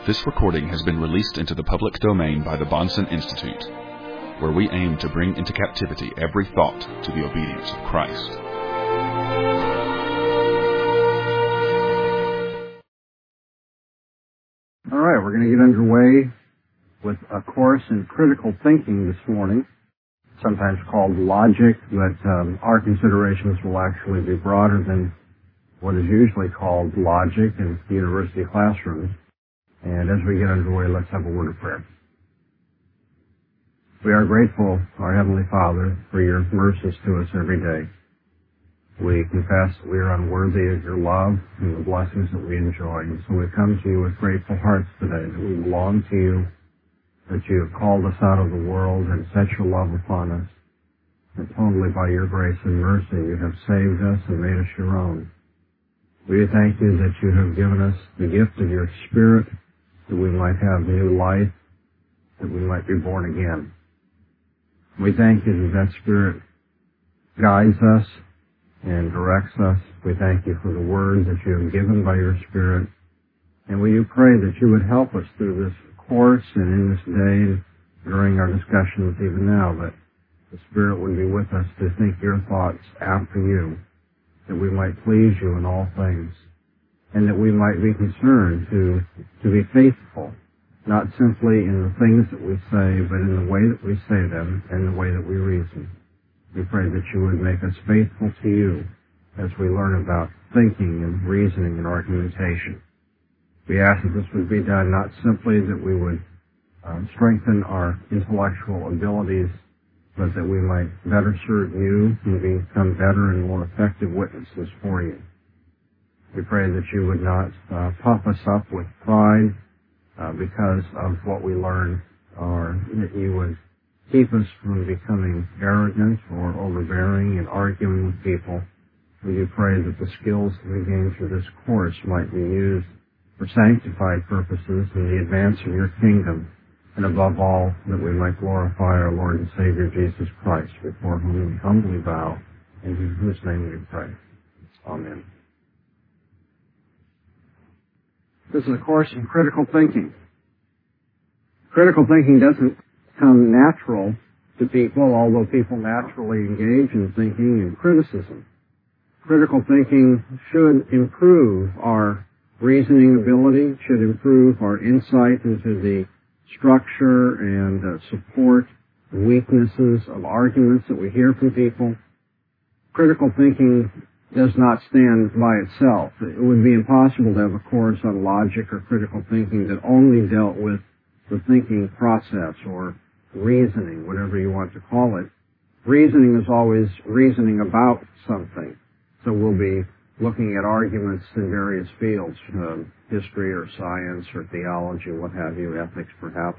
This recording has been released into the public domain by the Bahnsen Institute, where we aim to bring into captivity every thought to the obedience of Christ. All right, we're going to get underway with a course in critical thinking this morning, sometimes called logic, but our considerations will actually be broader than what is usually called logic in university classrooms. And as we get underway, let's have a word of prayer. We are grateful, our Heavenly Father, for your mercies to us every day. We confess that we are unworthy of your love and the blessings that we enjoy. And so we come to you with grateful hearts today, that we belong to you, that you have called us out of the world and set your love upon us. And totally by your grace and mercy, you have saved us and made us your own. We thank you that you have given us the gift of your Spirit, that we might have new life, that we might be born again. We thank you that that Spirit guides us and directs us. We thank you for the word that you have given by your Spirit. And we pray that you would help us through this course and in this day, during our discussions even now, that the Spirit would be with us to think your thoughts after you, that we might please you in all things, and that we might be concerned to be faithful, not simply in the things that we say, but in the way that we say them and the way that we reason. We pray that you would make us faithful to you as we learn about thinking and reasoning and argumentation. We ask that this would be done not simply that we would strengthen our intellectual abilities, but that we might better serve you and become better and more effective witnesses for you. We pray that you would not puff us up with pride because of what we learn, or that you would keep us from becoming arrogant or overbearing and arguing with people. We do pray that the skills that we gain through this course might be used for sanctified purposes in the advance of your kingdom, and above all, that we might glorify our Lord and Savior Jesus Christ, before whom we humbly bow, and in whose name we pray. Amen. This is a course in critical thinking. Critical thinking doesn't come natural to people, although people naturally engage in thinking and criticism. Critical thinking should improve our reasoning ability, should improve our insight into the structure and support weaknesses of arguments that we hear from people. Critical thinking does not stand by itself. It would be impossible to have a course on logic or critical thinking that only dealt with the thinking process or reasoning, whatever you want to call it. Reasoning is always reasoning about something. So we'll be looking at arguments in various fields, history or science or theology, what have you, ethics perhaps.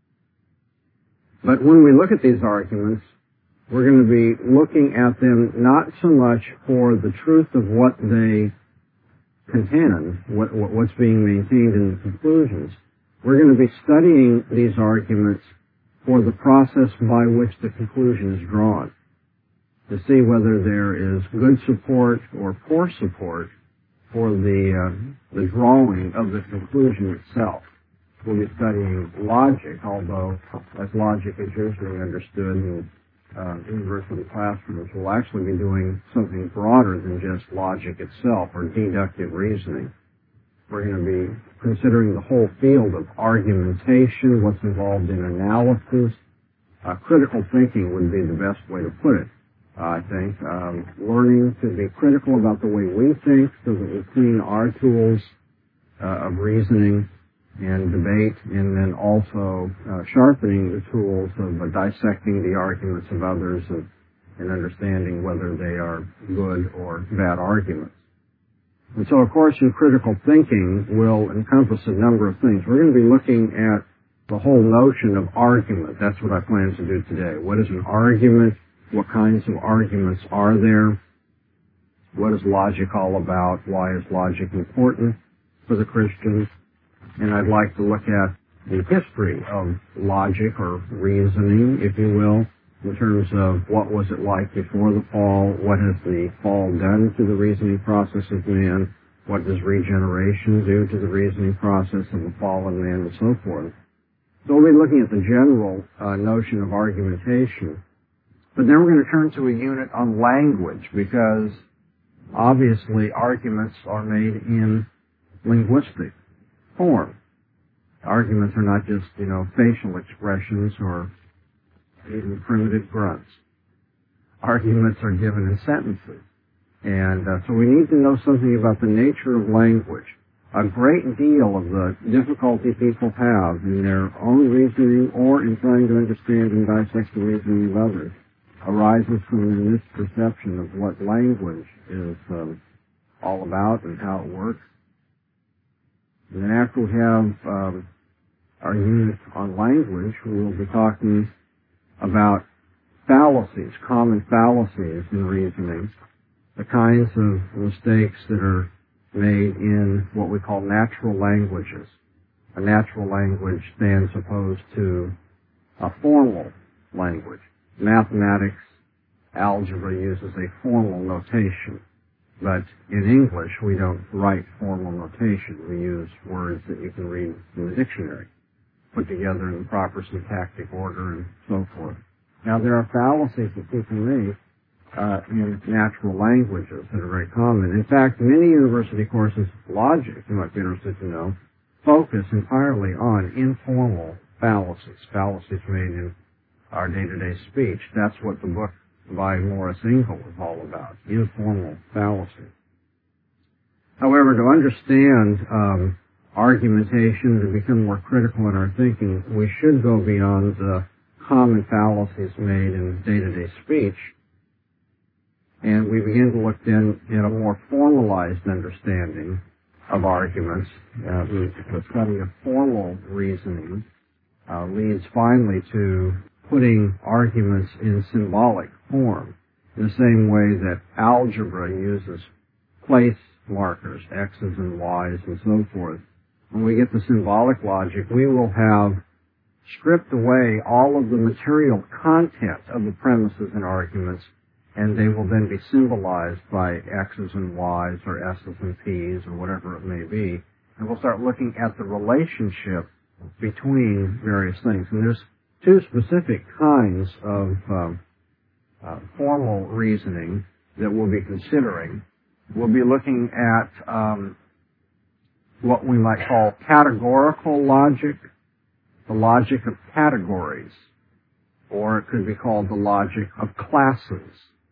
But when we look at these arguments, we're going to be looking at them not so much for the truth of what they contend, what's being maintained in the conclusions. We're going to be studying these arguments for the process by which the conclusion is drawn, to see whether there is good support or poor support for the drawing of the conclusion itself. We'll be studying logic, although as logic is usually understood in university classrooms, we'll actually be doing something broader than just logic itself or deductive reasoning. We're going to be considering the whole field of argumentation, what's involved in analysis. Critical thinking would be the best way to put it, I think. Learning to be critical about the way we think so that we clean our tools of reasoning and debate, and then also sharpening the tools of dissecting the arguments of others and understanding whether they are good or bad arguments. And so, of course, in critical thinking will encompass a number of things. We're going to be looking at the whole notion of argument. That's what I plan to do today. What is an argument? What kinds of arguments are there? What is logic all about? Why is logic important for the Christians? And I'd like to look at the history of logic or reasoning, if you will, in terms of what was it like before the fall, what has the fall done to the reasoning process of man, What does regeneration do to the reasoning process of a fallen man, and so forth? So we'll be looking at the general notion of argumentation. But then we're going to turn to a unit on language, because obviously arguments are made in linguistic form. Arguments are not just, facial expressions or even primitive grunts. Arguments are given in sentences. And so we need to know something about the nature of language. A great deal of the difficulty people have in their own reasoning or in trying to understand and dissect the reasoning of others arises from the misperception of what language is all about and how it works. And then after we have our unit on language, we'll be talking about fallacies, common fallacies in reasoning, the kinds of mistakes that are made in what we call natural languages. A natural language stands opposed to a formal language. Mathematics, algebra uses a formal notation, but in English we don't write formal notation. We use words that you can read in the dictionary, put together in the proper syntactic order and so forth. Now there are fallacies that people make in natural languages that are very common. In fact, many university courses, logic, you might be interested to know, focus entirely on informal fallacies, fallacies made in our day-to-day speech. That's what the book by Morris Engel is all about, informal fallacy. However, to understand argumentation, to become more critical in our thinking, we should go beyond the common fallacies made in day-to-day speech, and we begin to look then at a more formalized understanding of arguments. The study of formal reasoning leads finally to putting arguments in symbolic form, in the same way that algebra uses place markers, x's and y's and so forth. When we get to symbolic logic, we will have stripped away all of the material content of the premises and arguments, and they will then be symbolized by x's and y's or s's and p's or whatever it may be. And we'll start looking at the relationship between various things. And there's two specific kinds of formal reasoning that we'll be considering. We'll be looking at what we might call categorical logic, the logic of categories, or it could be called the logic of classes.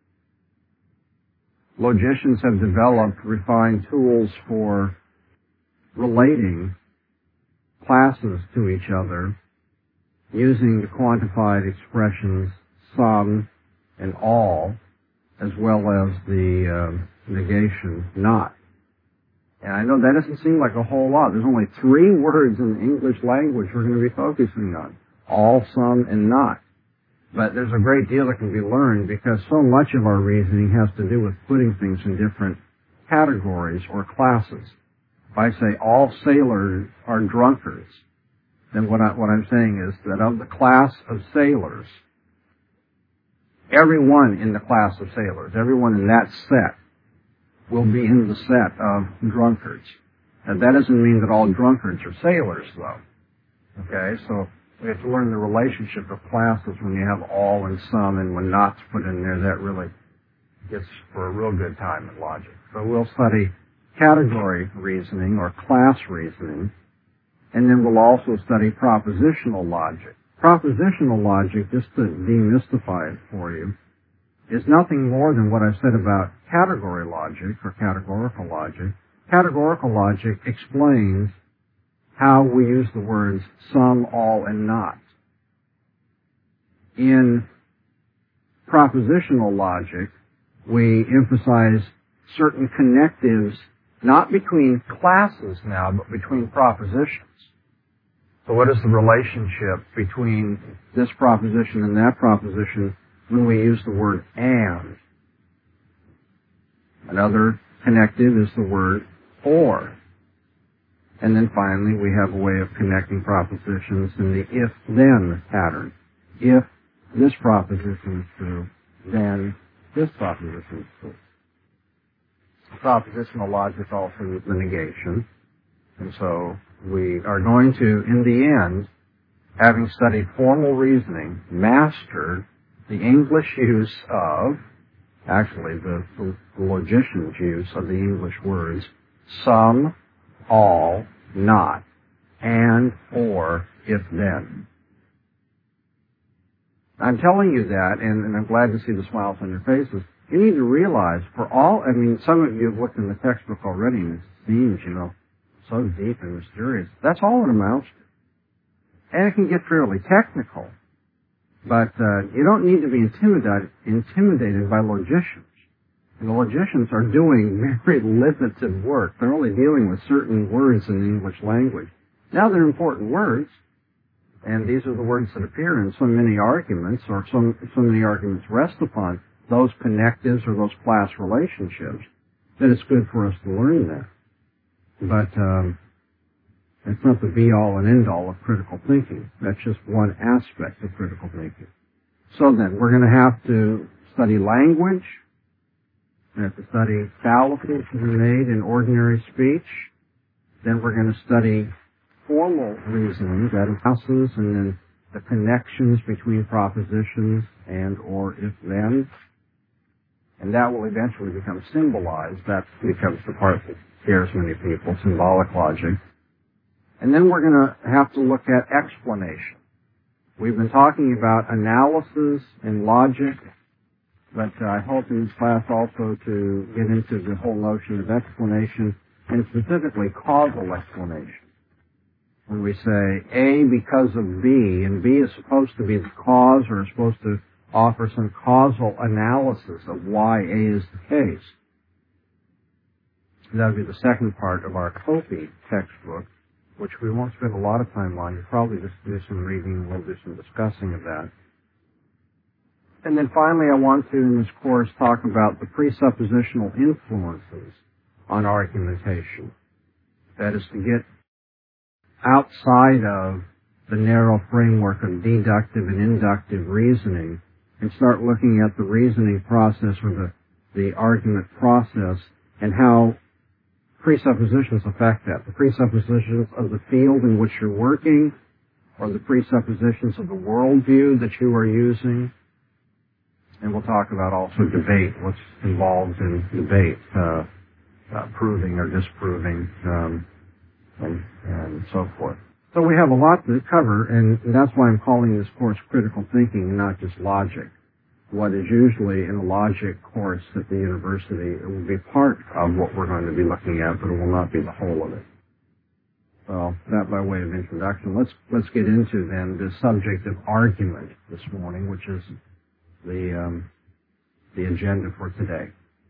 Logicians have developed refined tools for relating classes to each other using the quantified expressions some and all, as well as the negation not. And I know that doesn't seem like a whole lot. There's only 3 words in the English language we're going to be focusing on: all, some, and not. But there's a great deal that can be learned, because so much of our reasoning has to do with putting things in different categories or classes. If I say all sailors are drunkards, then what I'm saying is that of the class of sailors, everyone in the class of sailors, everyone in that set, will be in the set of drunkards. And that doesn't mean that all drunkards are sailors, though. Okay, so we have to learn the relationship of classes when you have all and some, and when not's put in there, that really gets for a real good time in logic. So we'll study category reasoning or class reasoning, and then we'll also study propositional logic. Propositional logic, just to demystify it for you, is nothing more than what I've said about category logic or categorical logic. Categorical logic explains how we use the words some, all, and not. In propositional logic, we emphasize certain connectives, not between classes now, but between propositions. So what is the relationship between this proposition and that proposition when we use the word and? Another connective is the word or. And then finally, we have a way of connecting propositions in the if-then pattern. If this proposition is true, then this proposition is true. propositional logic also with the negation. And so we are going to, in the end, having studied formal reasoning, master the English use of, actually the logician's use of the English words, some, all, not, and, or, if then. I'm telling you that, and I'm glad to see the smiles on your faces. You need to realize, some of you have looked in the textbook already, and it seems, so deep and mysterious. That's all it amounts to. And it can get fairly technical. But you don't need to be intimidated by logicians. And the logicians are doing very limited work. They're only dealing with certain words in the English language. Now they're important words, and these are the words that appear in so many arguments, or so many arguments rest upon those connectives or those class relationships, that it's good for us to learn that. But it's not the be-all and end-all of critical thinking. That's just one aspect of critical thinking. So then, we're going to have to study language. We have to study fallacies that are made in ordinary speech. Then we're going to study formal reasoning, that passes, and then the connections between propositions and or if then. And that will eventually become symbolized. That becomes the part that scares many people, symbolic logic. And then we're going to have to look at explanation. We've been talking about analysis and logic, but I hope in this class also to get into the whole notion of explanation, and specifically causal explanation. When we say A because of B, and B is supposed to be the cause, or is supposed to offer some causal analysis of why A is the case. That would be the second part of our Copy textbook, which we won't spend a lot of time on. You'll probably just do some reading, we'll do some discussing of that. And then finally, I want to, in this course, talk about the presuppositional influences on argumentation. That is to get outside of the narrow framework of deductive and inductive reasoning and start looking at the reasoning process or the argument process and how presuppositions affect that. The presuppositions of the field in which you're working, or the presuppositions of the worldview that you are using. And we'll talk about also debate, what's involved in debate, proving or disproving, and so forth. So we have a lot to cover, and that's why I'm calling this course critical thinking and not just logic. What is usually in a logic course at the university, it will be part of what we're going to be looking at, but it will not be the whole of it. So that by way of introduction. Let's get into then the subject of argument this morning, which is the agenda for today.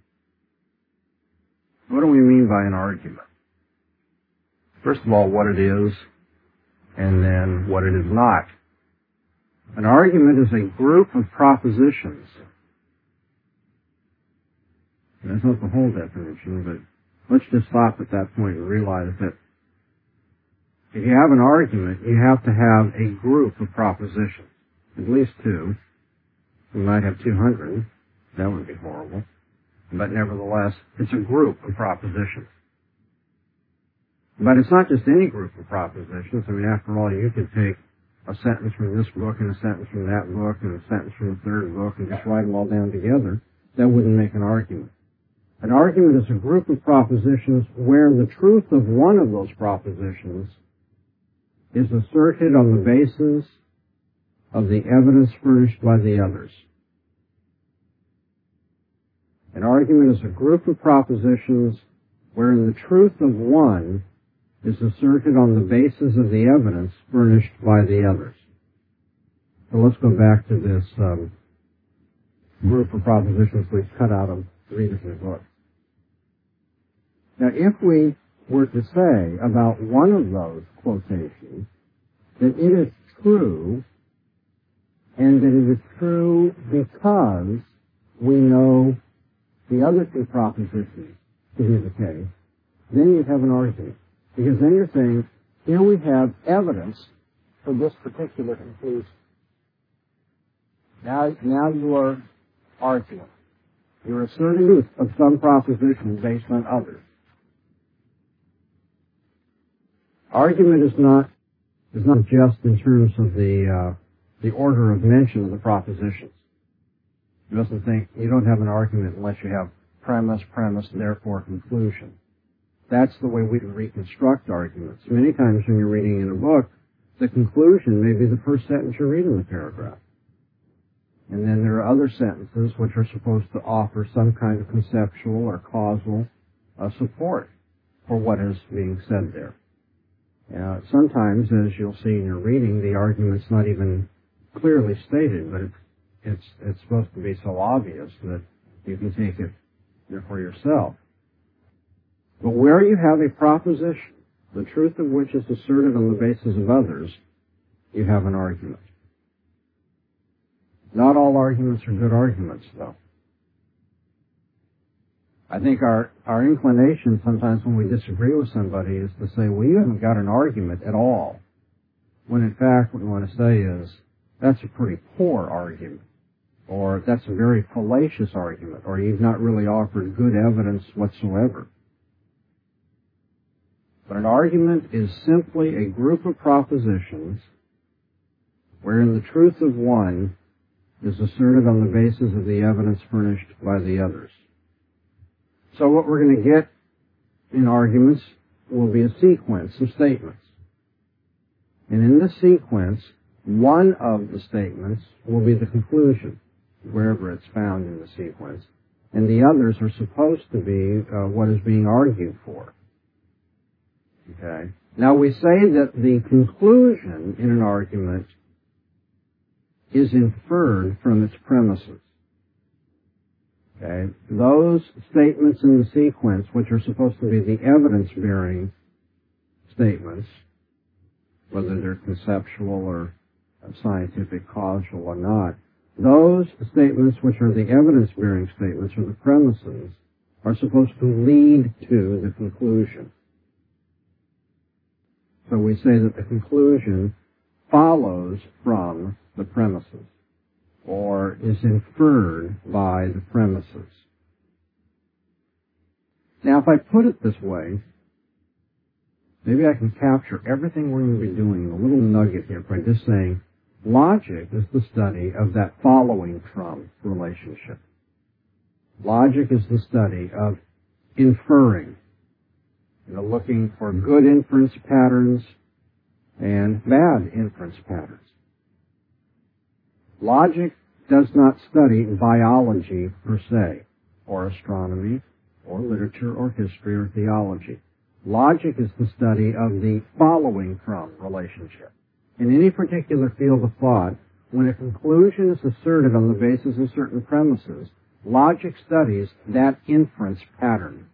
What do we mean by an argument? First of all, what it is, and then what it is not. An argument is a group of propositions. That's not the whole definition, but let's just stop at that point and realize that if you have an argument, you have to have a group of propositions, at least two. You might have 200. That would be horrible. But nevertheless, it's a group of propositions. But it's not just any group of propositions. I mean, after all, you could take a sentence from this book and a sentence from that book and a sentence from the third book and just write them all down together. That wouldn't make an argument. An argument is a group of propositions where the truth of one of those propositions is asserted on the basis of the evidence furnished by the others. An argument is a group of propositions wherein the truth of one is asserted on the basis of the evidence furnished by the others. So let's go back to this group of propositions we've cut out of 3 different books. Now, if we were to say about one of those quotations that it is true, and that it is true because we know the other two propositions to be the case, then you'd have an argument. Because then you're saying, here we have evidence for this particular conclusion. Now you are arguing. You're asserting of some proposition based on others. Argument is not just in terms of the order of mention of the propositions. You mustn't think you don't have an argument unless you have premise, therefore conclusion. That's the way we reconstruct arguments. Many times when you're reading in a book, the conclusion may be the first sentence you read in the paragraph. And then there are other sentences which are supposed to offer some kind of conceptual or causal support for what is being said there. Sometimes, as you'll see in your reading, the argument's not even clearly stated, but it's supposed to be so obvious that you can take it for yourself. But where you have a proposition, the truth of which is asserted on the basis of others, you have an argument. Not all arguments are good arguments, though. I think our inclination sometimes when we disagree with somebody is to say, well, you haven't got an argument at all. When in fact what we want to say is, that's a pretty poor argument. Or that's a very fallacious argument. Or you've not really offered good evidence whatsoever. But an argument is simply a group of propositions wherein the truth of one is asserted on the basis of the evidence furnished by the others. So what we're going to get in arguments will be a sequence of statements. And in this sequence, one of the statements will be the conclusion, wherever it's found in the sequence, and the others are supposed to be what is being argued for. Okay? Now we say that the conclusion in an argument is inferred from its premises. Okay? Those statements in the sequence, which are supposed to be the evidence-bearing statements, whether they're conceptual or scientific, causal or not, those statements which are the evidence-bearing statements or the premises are supposed to lead to the conclusion. So we say that the conclusion follows from the premises, or is inferred by the premises. Now, if I put it this way, maybe I can capture everything we're going to be doing in a little nugget here by just saying, logic is the study of that following from relationship. Logic is the study of inferring, looking for good inference patterns and bad inference patterns. Logic does not study biology per se, or astronomy, or literature, or history, or theology. Logic is the study of the following from relationship. In any particular field of thought, when a conclusion is asserted on the basis of certain premises, logic studies that inference pattern.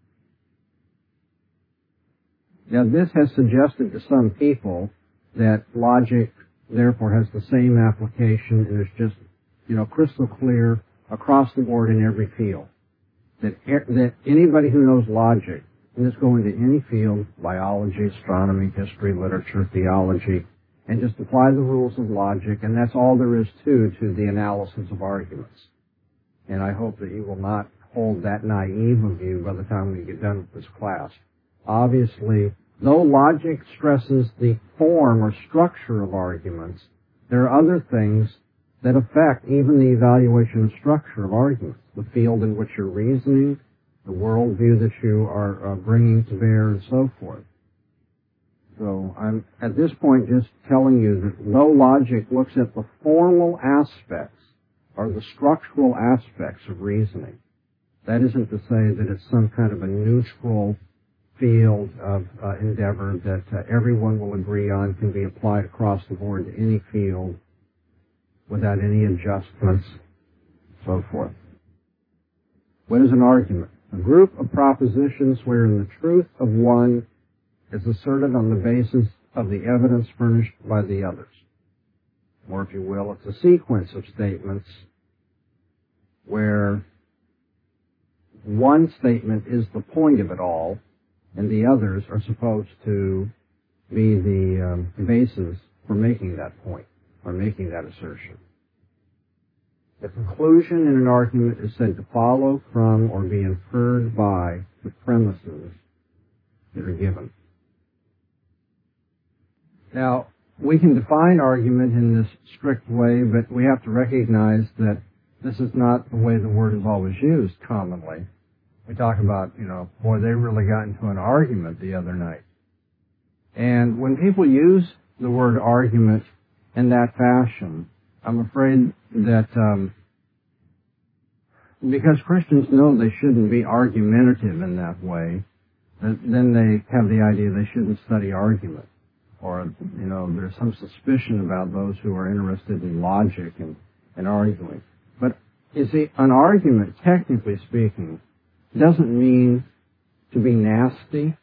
Now, this has suggested to some people that logic, therefore, has the same application and is just, crystal clear across the board in every field. That anybody who knows logic can just go into any field, biology, astronomy, history, literature, theology, and just apply the rules of logic, and that's all there is to the analysis of arguments. And I hope that you will not hold that naive a view by the time we get done with this class. Obviously, though logic stresses the form or structure of arguments, there are other things that affect even the evaluation and structure of arguments. The field in which you're reasoning, the worldview that you are bringing to bear, and so forth. So I'm at this point just telling you that though logic looks at the formal aspects or the structural aspects of reasoning, that isn't to say that it's some kind of a neutral field of endeavor that everyone will agree on, can be applied across the board to any field without any adjustments, so forth. What is an argument? A group of propositions wherein the truth of one is asserted on the basis of the evidence furnished by the others. Or, if you will, it's a sequence of statements where one statement is the point of it all, and the others are supposed to be the basis for making that point, or making that assertion. The conclusion in an argument is said to follow from or be inferred by the premises that are given. Now, we can define argument in this strict way, but we have to recognize that this is not the way the word is always used commonly. We talk about, boy, they really got into an argument the other night. And when people use the word argument in that fashion, I'm afraid that because Christians know they shouldn't be argumentative in that way, then they have the idea they shouldn't study argument. Or, there's some suspicion about those who are interested in logic and arguing. But, you see, an argument, technically speaking, doesn't mean to be nasty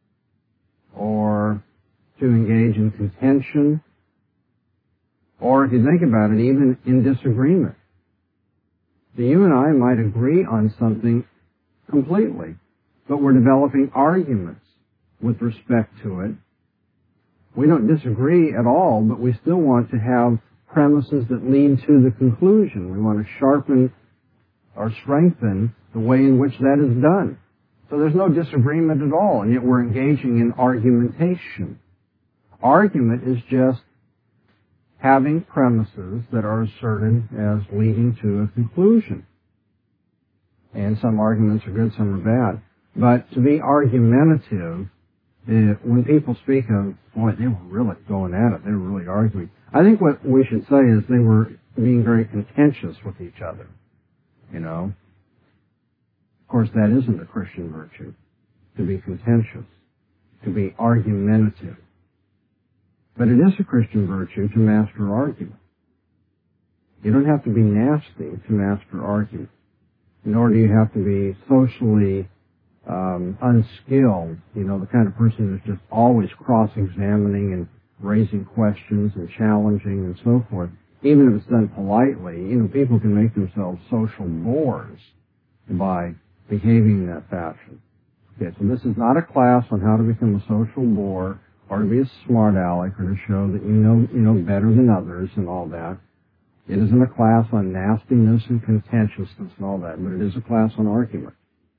or to engage in contention or, if you think about it, even in disagreement. So you and I might agree on something completely, but we're developing arguments with respect to it. We don't disagree at all, but we still want to have premises that lead to the conclusion. We want to sharpen or strengthen the way in which that is done. So there's no disagreement at all, and yet we're engaging in argumentation. Argument is just having premises that are asserted as leading to a conclusion. And some arguments are good, some are bad. But to be argumentative, when people speak of, boy, they were really going at it, they were really arguing, I think what we should say is they were being very contentious with each other. Of course, that isn't a Christian virtue, to be contentious, to be argumentative. But it is a Christian virtue to master argument. You don't have to be nasty to master argument, nor do you have to be socially unskilled, the kind of person who's just always cross-examining and raising questions and challenging and so forth. Even if it's done politely, people can make themselves social bores by behaving in that fashion. Okay, so this is not a class on how to become a social bore or to be a smart aleck or to show that you know better than others and all that. It isn't a class on nastiness and contentiousness and all that, but it is a class on argument.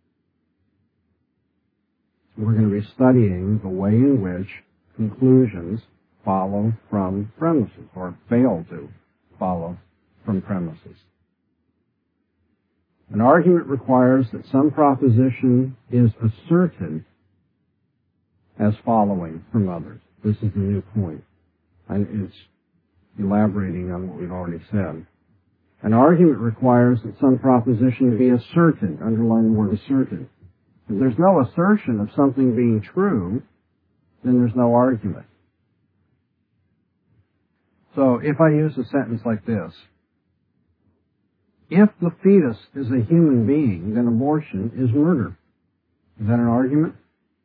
We're going to be studying the way in which conclusions follow from premises, or fail to follow from premises. An argument requires that some proposition is asserted as following from others. This is the new point. And it's elaborating on what we've already said. An argument requires that some proposition be asserted, underline the word asserted. If there's no assertion of something being true, then there's no argument. So if I use a sentence like this, if the fetus is a human being, then abortion is murder. Is that an argument?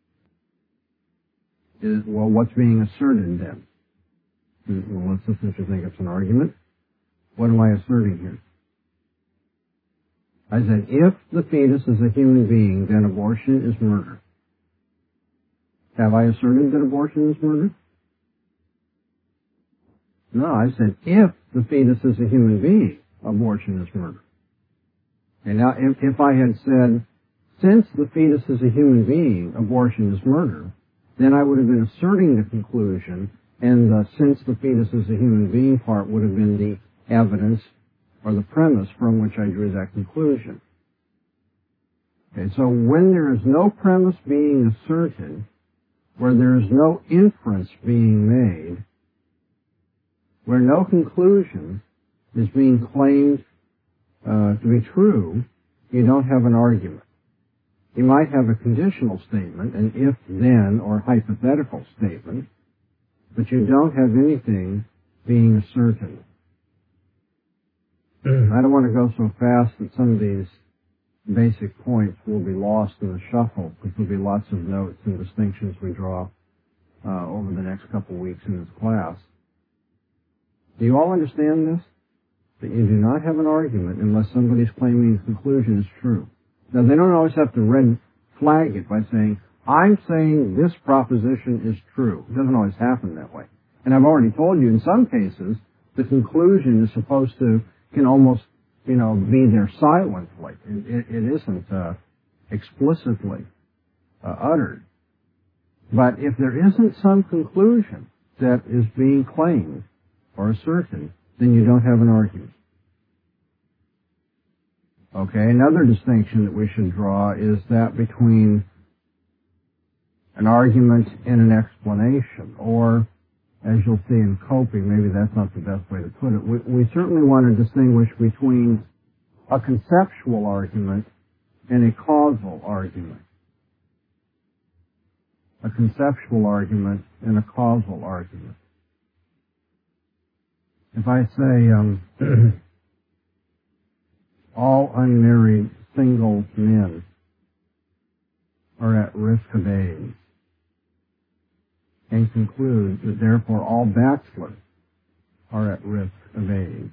Well, what's being asserted then? Well, let's listen if you think it's an argument. What am I asserting here? I said, if the fetus is a human being, then abortion is murder. Have I asserted that abortion is murder? No, I said, if the fetus is a human being, abortion is murder. And now, if I had said, since the fetus is a human being, abortion is murder, then I would have been asserting the conclusion, and the since the fetus is a human being part would have been the evidence or the premise from which I drew that conclusion. Okay, so when there is no premise being asserted, where there is no inference being made, where no conclusion is being claimed to be true, you don't have an argument. You might have a conditional statement, an if-then or hypothetical statement, but you don't have anything being asserted. I don't want to go so fast that some of these basic points will be lost in the shuffle, because there'll be lots of notes and distinctions we draw over the next couple of weeks in this class. Do you all understand this? That you do not have an argument unless somebody's claiming the conclusion is true. Now, they don't always have to red flag it by saying, I'm saying this proposition is true. It doesn't always happen that way. And I've already told you, in some cases, the conclusion is supposed to, can almost be there silently. It isn't explicitly uttered. But if there isn't some conclusion that is being claimed or asserted, then you don't have an argument. Okay, another distinction that we should draw is that between an argument and an explanation, or, as you'll see in coping, maybe that's not the best way to put it, we certainly want to distinguish between a conceptual argument and a causal argument. A conceptual argument and a causal argument. If I say, all unmarried single men are at risk of AIDS, and conclude that therefore all bachelors are at risk of AIDS,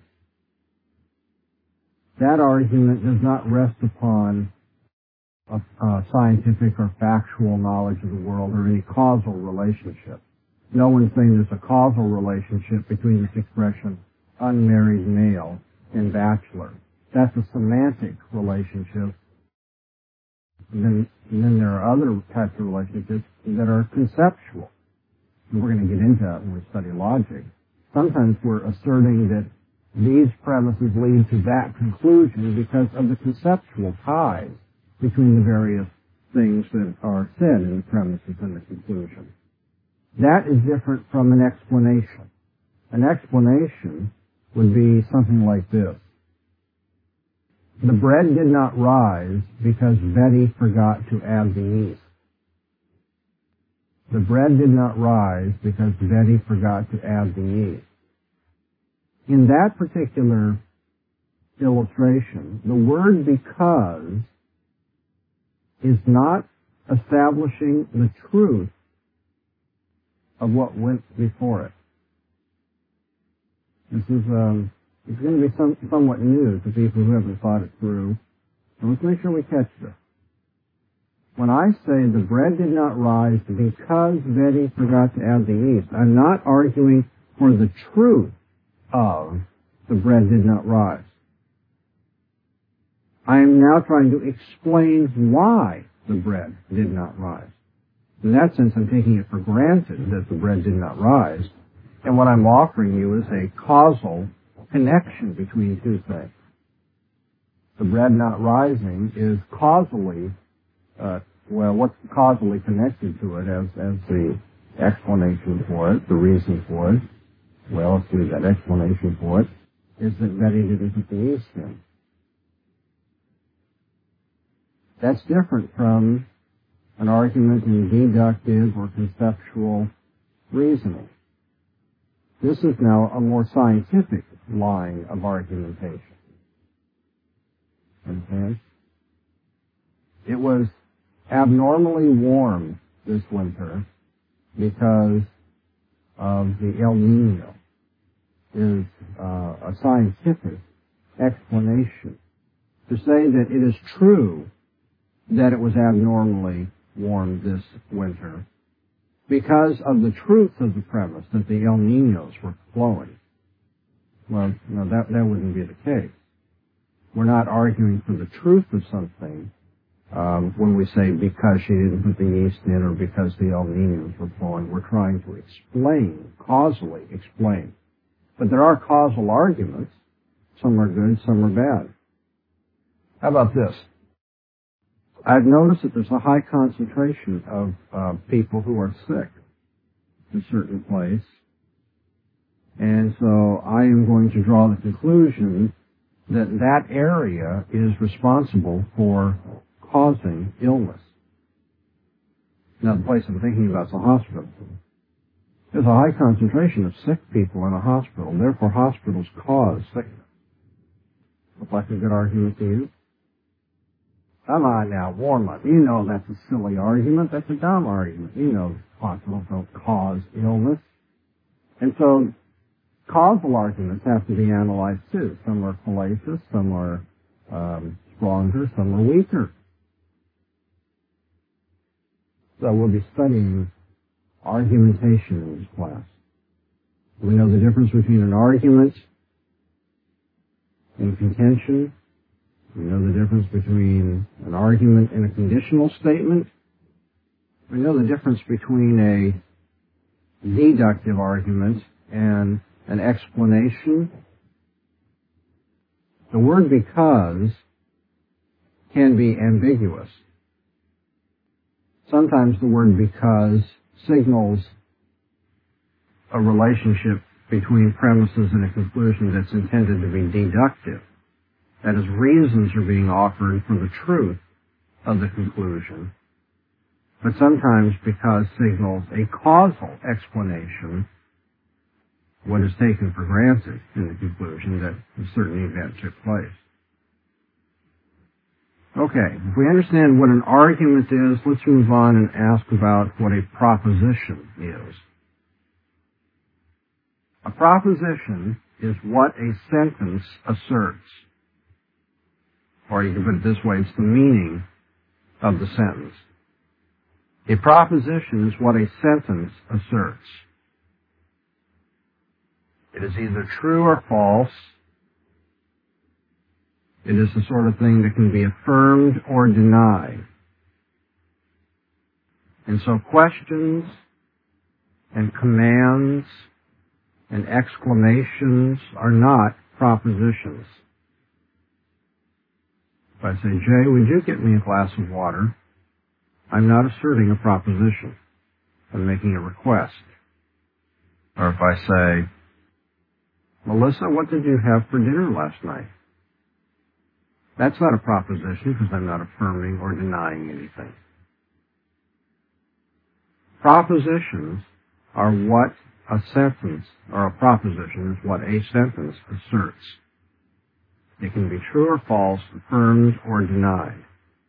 that argument does not rest upon a scientific or factual knowledge of the world or any causal relationship. No one's saying there's a causal relationship between this expression unmarried male and bachelor. That's a semantic relationship. And then there are other types of relationships that are conceptual. And we're going to get into that when we study logic. Sometimes we're asserting that these premises lead to that conclusion because of the conceptual ties between the various things that are said in the premises and the conclusion. That is different from an explanation. An explanation would be something like this. The bread did not rise because Betty forgot to add the yeast. The bread did not rise because Betty forgot to add the yeast. In that particular illustration, the word because is not establishing the truth of what went before it. This is it's going to be somewhat new to people who haven't thought it through. So let's make sure we catch this. When I say the bread did not rise because Betty forgot to add the yeast, I'm not arguing for the truth of the bread did not rise. I am now trying to explain why the bread did not rise. In that sense, I'm taking it for granted that the bread did not rise. And what I'm offering you is a causal connection between two things. The bread not rising is causally, what's causally connected to it as the explanation for it, the reason for it? Well, let's leave that explanation for it, is that Betty didn't put the yeast in. That's different from an argument in deductive or conceptual reasoning. This is now a more scientific line of argumentation. Okay? It was abnormally warm this winter because of the El Nino is a scientific explanation. To say that it is true that it was abnormally warm this winter because of the truth of the premise that the El Ninos were flowing. Well, no, that wouldn't be the case. We're not arguing for the truth of something when we say because she didn't put the yeast in or because the El Ninos were flowing. We're trying to explain, causally explain. But there are causal arguments. Some are good, some are bad. How about this? I've noticed that there's a high concentration of people who are sick in a certain place. And so I am going to draw the conclusion that that area is responsible for causing illness. Now, the place I'm thinking about is a hospital. There's a high concentration of sick people in a hospital. Therefore, hospitals cause sickness. Look like a good argument to you? Come on now, warm up. You know that's a silly argument. That's a dumb argument. You know hospitals don't cause illness. And so causal arguments have to be analyzed too. Some are fallacious, some are stronger, some are weaker. So we'll be studying argumentation in this class. We know the difference between an argument in contention. We know the difference between an argument and a conditional statement. We know the difference between a deductive argument and an explanation. The word because can be ambiguous. Sometimes the word because signals a relationship between premises and a conclusion that's intended to be deductive. That is, reasons are being offered for the truth of the conclusion. But sometimes because signals a causal explanation, what is taken for granted in the conclusion that a certain event took place. Okay, if we understand what an argument is, let's move on and ask about what a proposition is. A proposition is what a sentence asserts. Or you can put it this way, it's the meaning of the sentence. A proposition is what a sentence asserts. It is either true or false. It is the sort of thing that can be affirmed or denied. And so questions and commands and exclamations are not propositions. If I say, Jay, would you get me a glass of water? I'm not asserting a proposition. I'm making a request. Or if I say, Melissa, what did you have for dinner last night? That's not a proposition because I'm not affirming or denying anything. Propositions are what a sentence, or a proposition is what a sentence asserts. It can be true or false, affirmed or denied.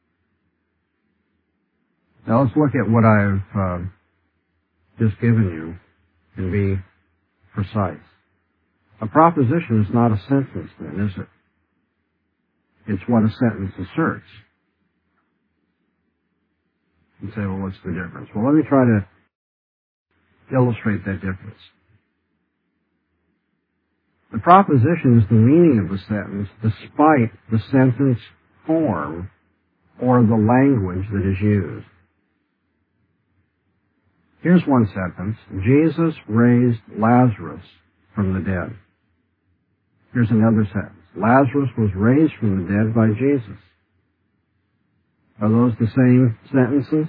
Now let's look at what I've just given you and be precise. A proposition is not a sentence then, is it? It's what a sentence asserts. You say, well, what's the difference? Well, let me try to illustrate that difference. The proposition is the meaning of the sentence despite the sentence form or the language that is used. Here's one sentence. Jesus raised Lazarus from the dead. Here's another sentence. Lazarus was raised from the dead by Jesus. Are those the same sentences?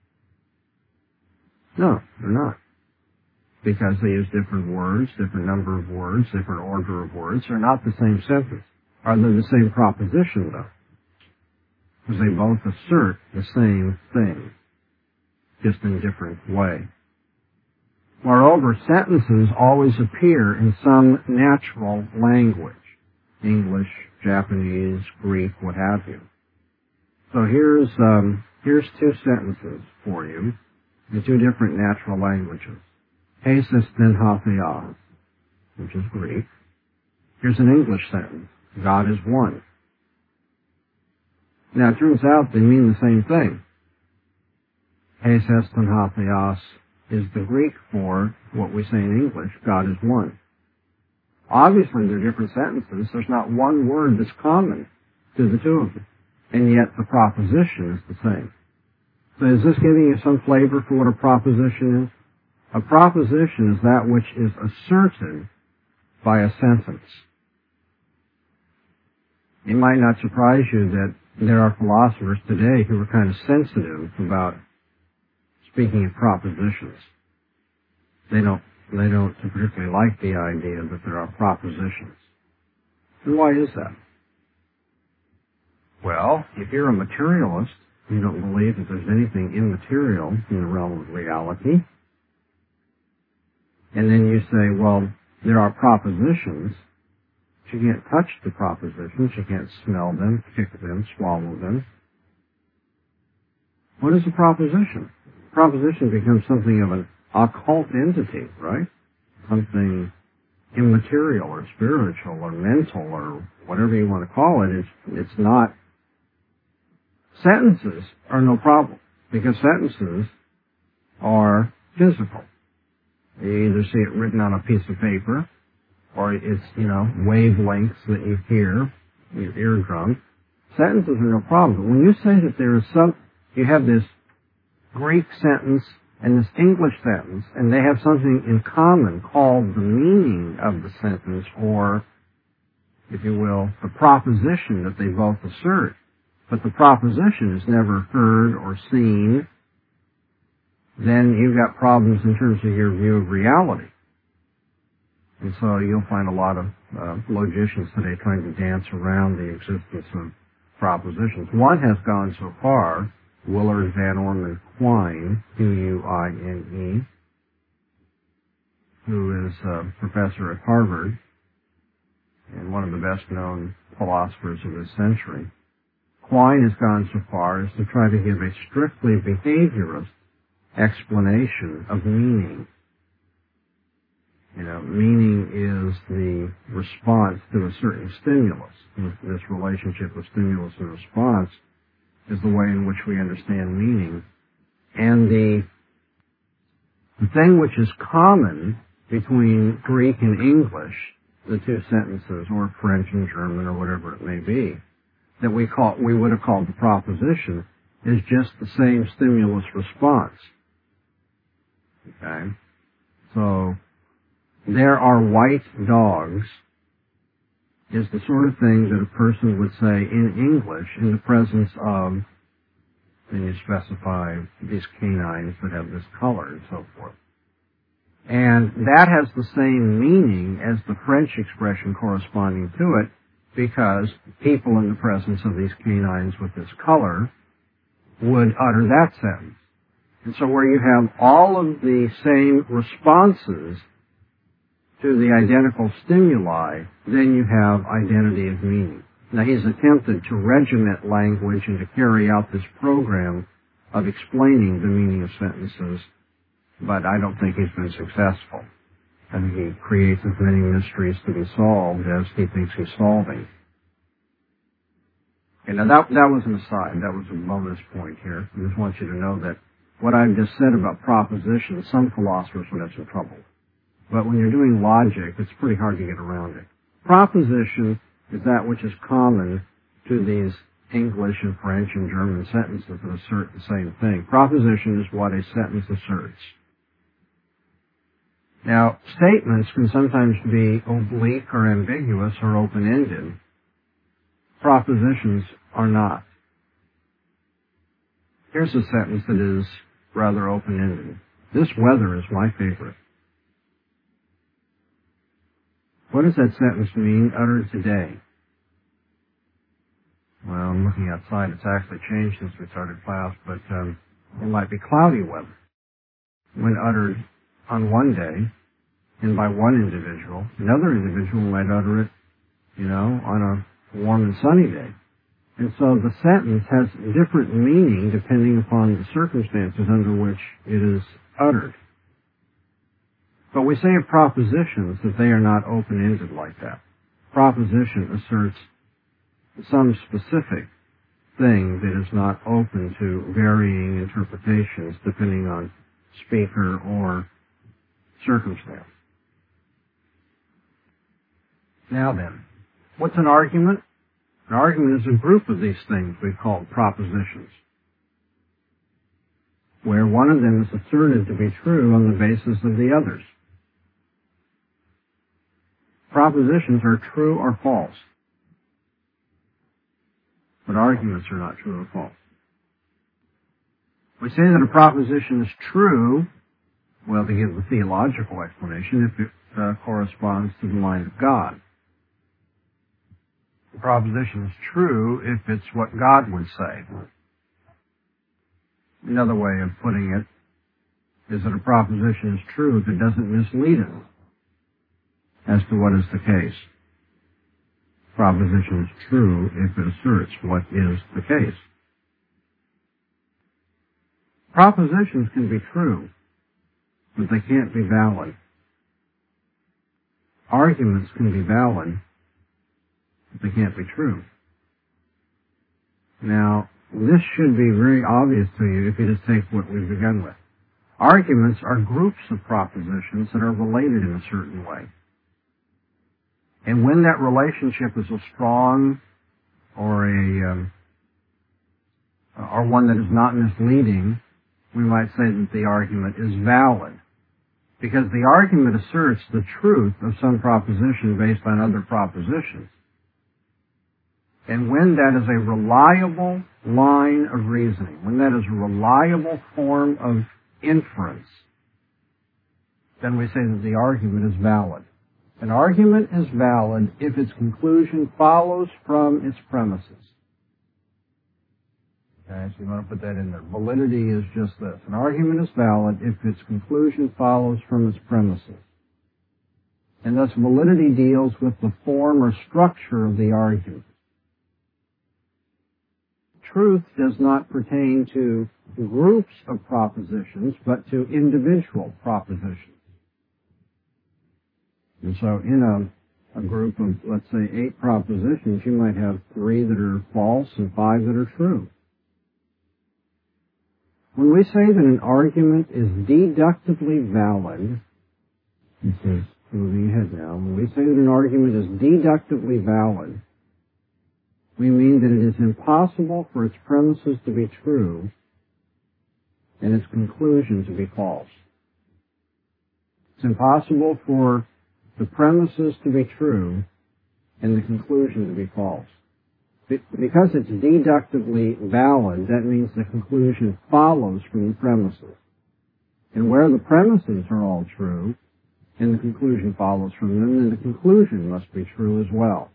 No, they're not. Because they use different words, different number of words, different order of words. They're not the same sentence. Are they the same proposition, though? Because they both assert the same thing, just in a different way. Moreover, sentences always appear in some natural language. English, Japanese, Greek, what have you. So here's two sentences for you in two different natural languages. Hesis den hatheos, which is Greek. Here's an English sentence. God is one. Now it turns out they mean the same thing. Hesis den hatheos is the Greek for what we say in English, God is one. Obviously, they're different sentences. There's not one word that's common to the two of them. And yet the proposition is the same. So is this giving you some flavor for what a proposition is? A proposition is that which is asserted by a sentence. It might not surprise you that there are philosophers today who are kind of sensitive about speaking of propositions. They don't particularly like the idea that there are propositions. And why is that? Well, if you're a materialist, you don't believe that there's anything immaterial in the realm of reality, and then you say, well, there are propositions, but you can't touch the propositions, you can't smell them, pick them, swallow them. What is a proposition? A proposition becomes something of an occult entity, right? Something immaterial or spiritual or mental or whatever you want to call it. It's not. Sentences are no problem because sentences are physical. You either see it written on a piece of paper or it's, wavelengths that you hear in your eardrum. Sentences are no problem. But when you say that there is you have this Greek sentence and this English sentence, and they have something in common called the meaning of the sentence, or, if you will, the proposition that they both assert, but the proposition is never heard or seen, then you've got problems in terms of your view of reality. And so you'll find a lot of logicians today trying to dance around the existence of propositions. One has gone so far, Willard Van Orman Quine, Quine, who is a professor at Harvard and one of the best-known philosophers of this century. Quine has gone so far as to try to give a strictly behaviorist explanation of meaning. Meaning is the response to a certain stimulus. This relationship of stimulus and response is the way in which we understand meaning. And the thing which is common between Greek and English, the two sentences, or French and German, or whatever it may be, that we would have called the proposition, is just the same stimulus response. Okay? So, there are white dogs is the sort of thing that a person would say in English in the presence of, and you specify these canines that have this color and so forth. And that has the same meaning as the French expression corresponding to it, because people in the presence of these canines with this color would utter that sentence. And so where you have all of the same responses to the identical stimuli, then you have identity of meaning. Now, he's attempted to regiment language and to carry out this program of explaining the meaning of sentences, but I don't think he's been successful. And he creates as many mysteries to be solved as he thinks he's solving. Okay, now that was an aside. That was a bonus point here. I just want you to know that what I've just said about propositions, some philosophers would have some trouble. But when you're doing logic, it's pretty hard to get around it. Proposition is that which is common to these English and French and German sentences that assert the same thing. Proposition is what a sentence asserts. Now, statements can sometimes be oblique or ambiguous or open-ended. Propositions are not. Here's a sentence that is rather open-ended. This weather is my favorite. What does that sentence mean, uttered today? Well, I'm looking outside. It's actually changed since we started class, but it might be cloudy weather. When uttered on one day and by one individual, another individual might utter it, on a warm and sunny day. And so the sentence has different meaning depending upon the circumstances under which it is uttered. But we say of propositions that they are not open-ended like that. Proposition asserts some specific thing that is not open to varying interpretations depending on speaker or circumstance. Now then, what's an argument? An argument is a group of these things we call propositions, where one of them is asserted to be true on the basis of the others. Propositions are true or false, but arguments are not true or false. We say that a proposition is true, well, to give the theological explanation, if it corresponds to the mind of God. The proposition is true if it's what God would say. Another way of putting it is that a proposition is true if it doesn't mislead us as to what is the case. Proposition is true if it asserts what is the case. Propositions can be true, but they can't be valid. Arguments can be valid, but they can't be true. Now, this should be very obvious to you if you just take what we've begun with. Arguments are groups of propositions that are related in a certain way. And when that relationship is a strong or one that is not misleading, we might say that the argument is valid. Because the argument asserts the truth of some proposition based on other propositions. And when that is a reliable line of reasoning, when that is a reliable form of inference, then we say that the argument is valid. An argument is valid if its conclusion follows from its premises. Okay, so you want to put that in there. Validity is just this. An argument is valid if its conclusion follows from its premises. And thus validity deals with the form or structure of the argument. Truth does not pertain to groups of propositions, but to individual propositions. And so in a group of, let's say, 8 propositions, you might have 3 that are false and 5 that are true. When we say that an argument is deductively valid, this is moving ahead now, when we say that an argument is deductively valid, we mean that it is impossible for its premises to be true and its conclusion to be false. It's impossible for the premises to be true and the conclusion to be false. Because it's deductively valid, that means the conclusion follows from the premises. And where the premises are all true and the conclusion follows from them, then the conclusion must be true as well.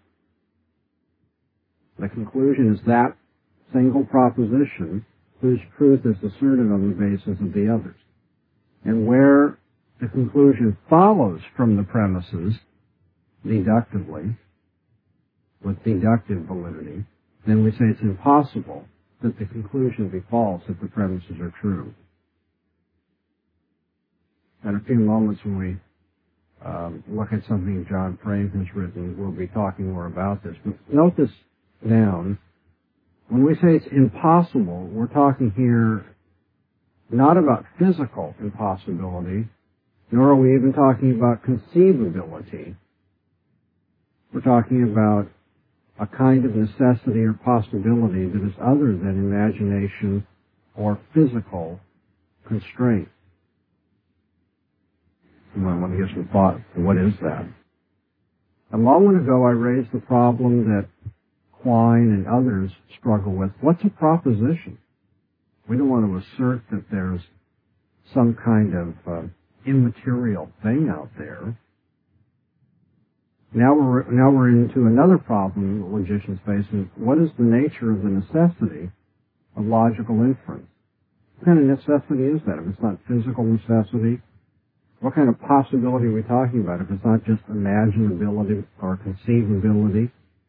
The conclusion is that single proposition whose truth is asserted on the basis of the others. And where the conclusion follows from the premises deductively, with deductive validity, then we say it's impossible that the conclusion be false if the premises are true. In a few moments when we look at something John Frame has written, we'll be talking more about this. But note this down. When we say it's impossible, we're talking here not about physical impossibility, nor are we even talking about conceivability. We're talking about a kind of necessity or possibility that is other than imagination or physical constraint. You might want to give some thought to what is that. A moment ago I raised the problem that Quine and others struggle with. What's a proposition? We don't want to assert that there's some kind of immaterial thing out there. Now we're into another problem that logicians face. What is the nature of the necessity of logical inference? What kind of necessity is that? If it's not physical necessity, what kind of possibility are we talking about? If it's not just imaginability or conceivability?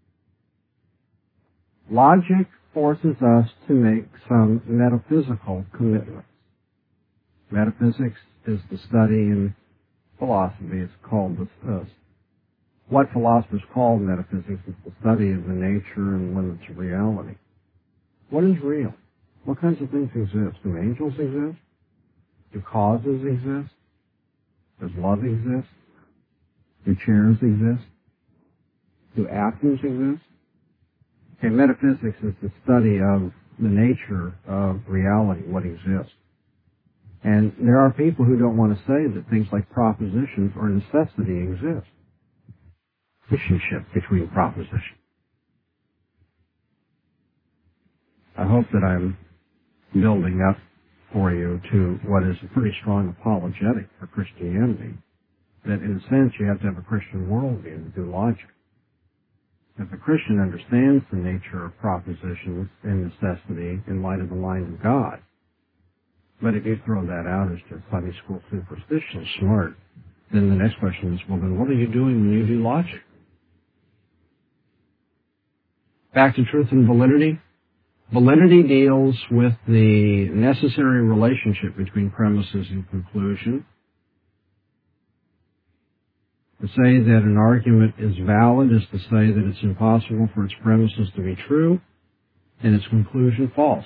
Logic forces us to make some metaphysical commitments. Metaphysics is the study in philosophy. It's called what philosophers call metaphysics is the study of the nature and limits of reality. What is real? What kinds of things exist? Do angels exist? Do causes exist? Does love exist? Do chairs exist? Do atoms exist? Okay, metaphysics is the study of the nature of reality, what exists. And there are people who don't want to say that things like propositions or necessity exist. Relationship between propositions. I hope that I'm building up for you to what is a pretty strong apologetic for Christianity, that in a sense you have to have a Christian worldview to do logic. If a Christian understands the nature of propositions and necessity in light of the mind of God, but if you throw that out as just Sunday school superstition, smart, then the next question is, well, then what are you doing when you do logic? Back to truth and validity. Validity deals with the necessary relationship between premises and conclusion. To say that an argument is valid is to say that it's impossible for its premises to be true and its conclusion false.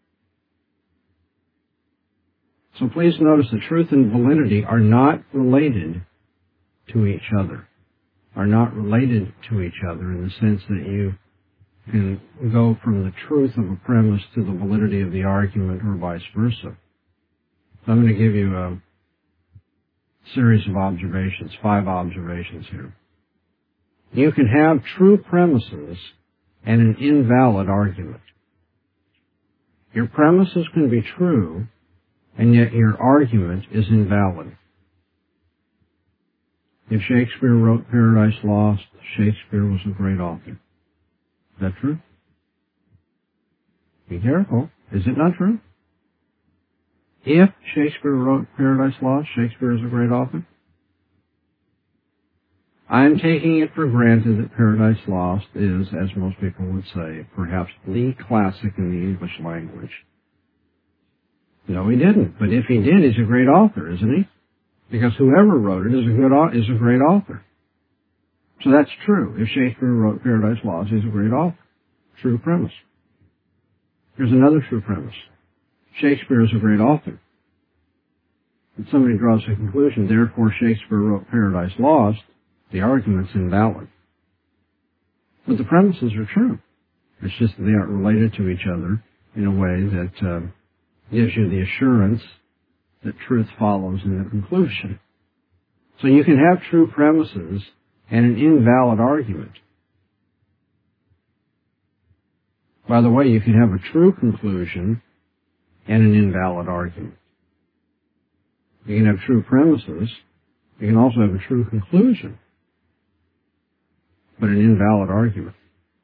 So please notice that truth and validity are not related to each other. are not related to each other in the sense that you can go from the truth of a premise to the validity of the argument or vice versa. So I'm going to give you a series of observations, 5 observations here. You can have true premises and an invalid argument. Your premises can be true, and yet your argument is invalid. If Shakespeare wrote Paradise Lost, Shakespeare was a great author. Is that true? Be careful. Is it not true? If Shakespeare wrote Paradise Lost, Shakespeare is a great author? I'm taking it for granted that Paradise Lost is, as most people would say, perhaps the classic in the English language. No, he didn't. But if he did, he's a great author, isn't he? Because whoever wrote it is a great author. So that's true. If Shakespeare wrote Paradise Lost, he's a great author. True premise. Here's another true premise. Shakespeare is a great author. If somebody draws a conclusion, therefore Shakespeare wrote Paradise Lost, the argument's invalid. But the premises are true. It's just that they aren't related to each other in a way that gives you the assurance that truth follows in the conclusion. So you can have true premises and an invalid argument. By the way, you can have a true conclusion and an invalid argument. You can have true premises. You can also have a true conclusion, but an invalid argument.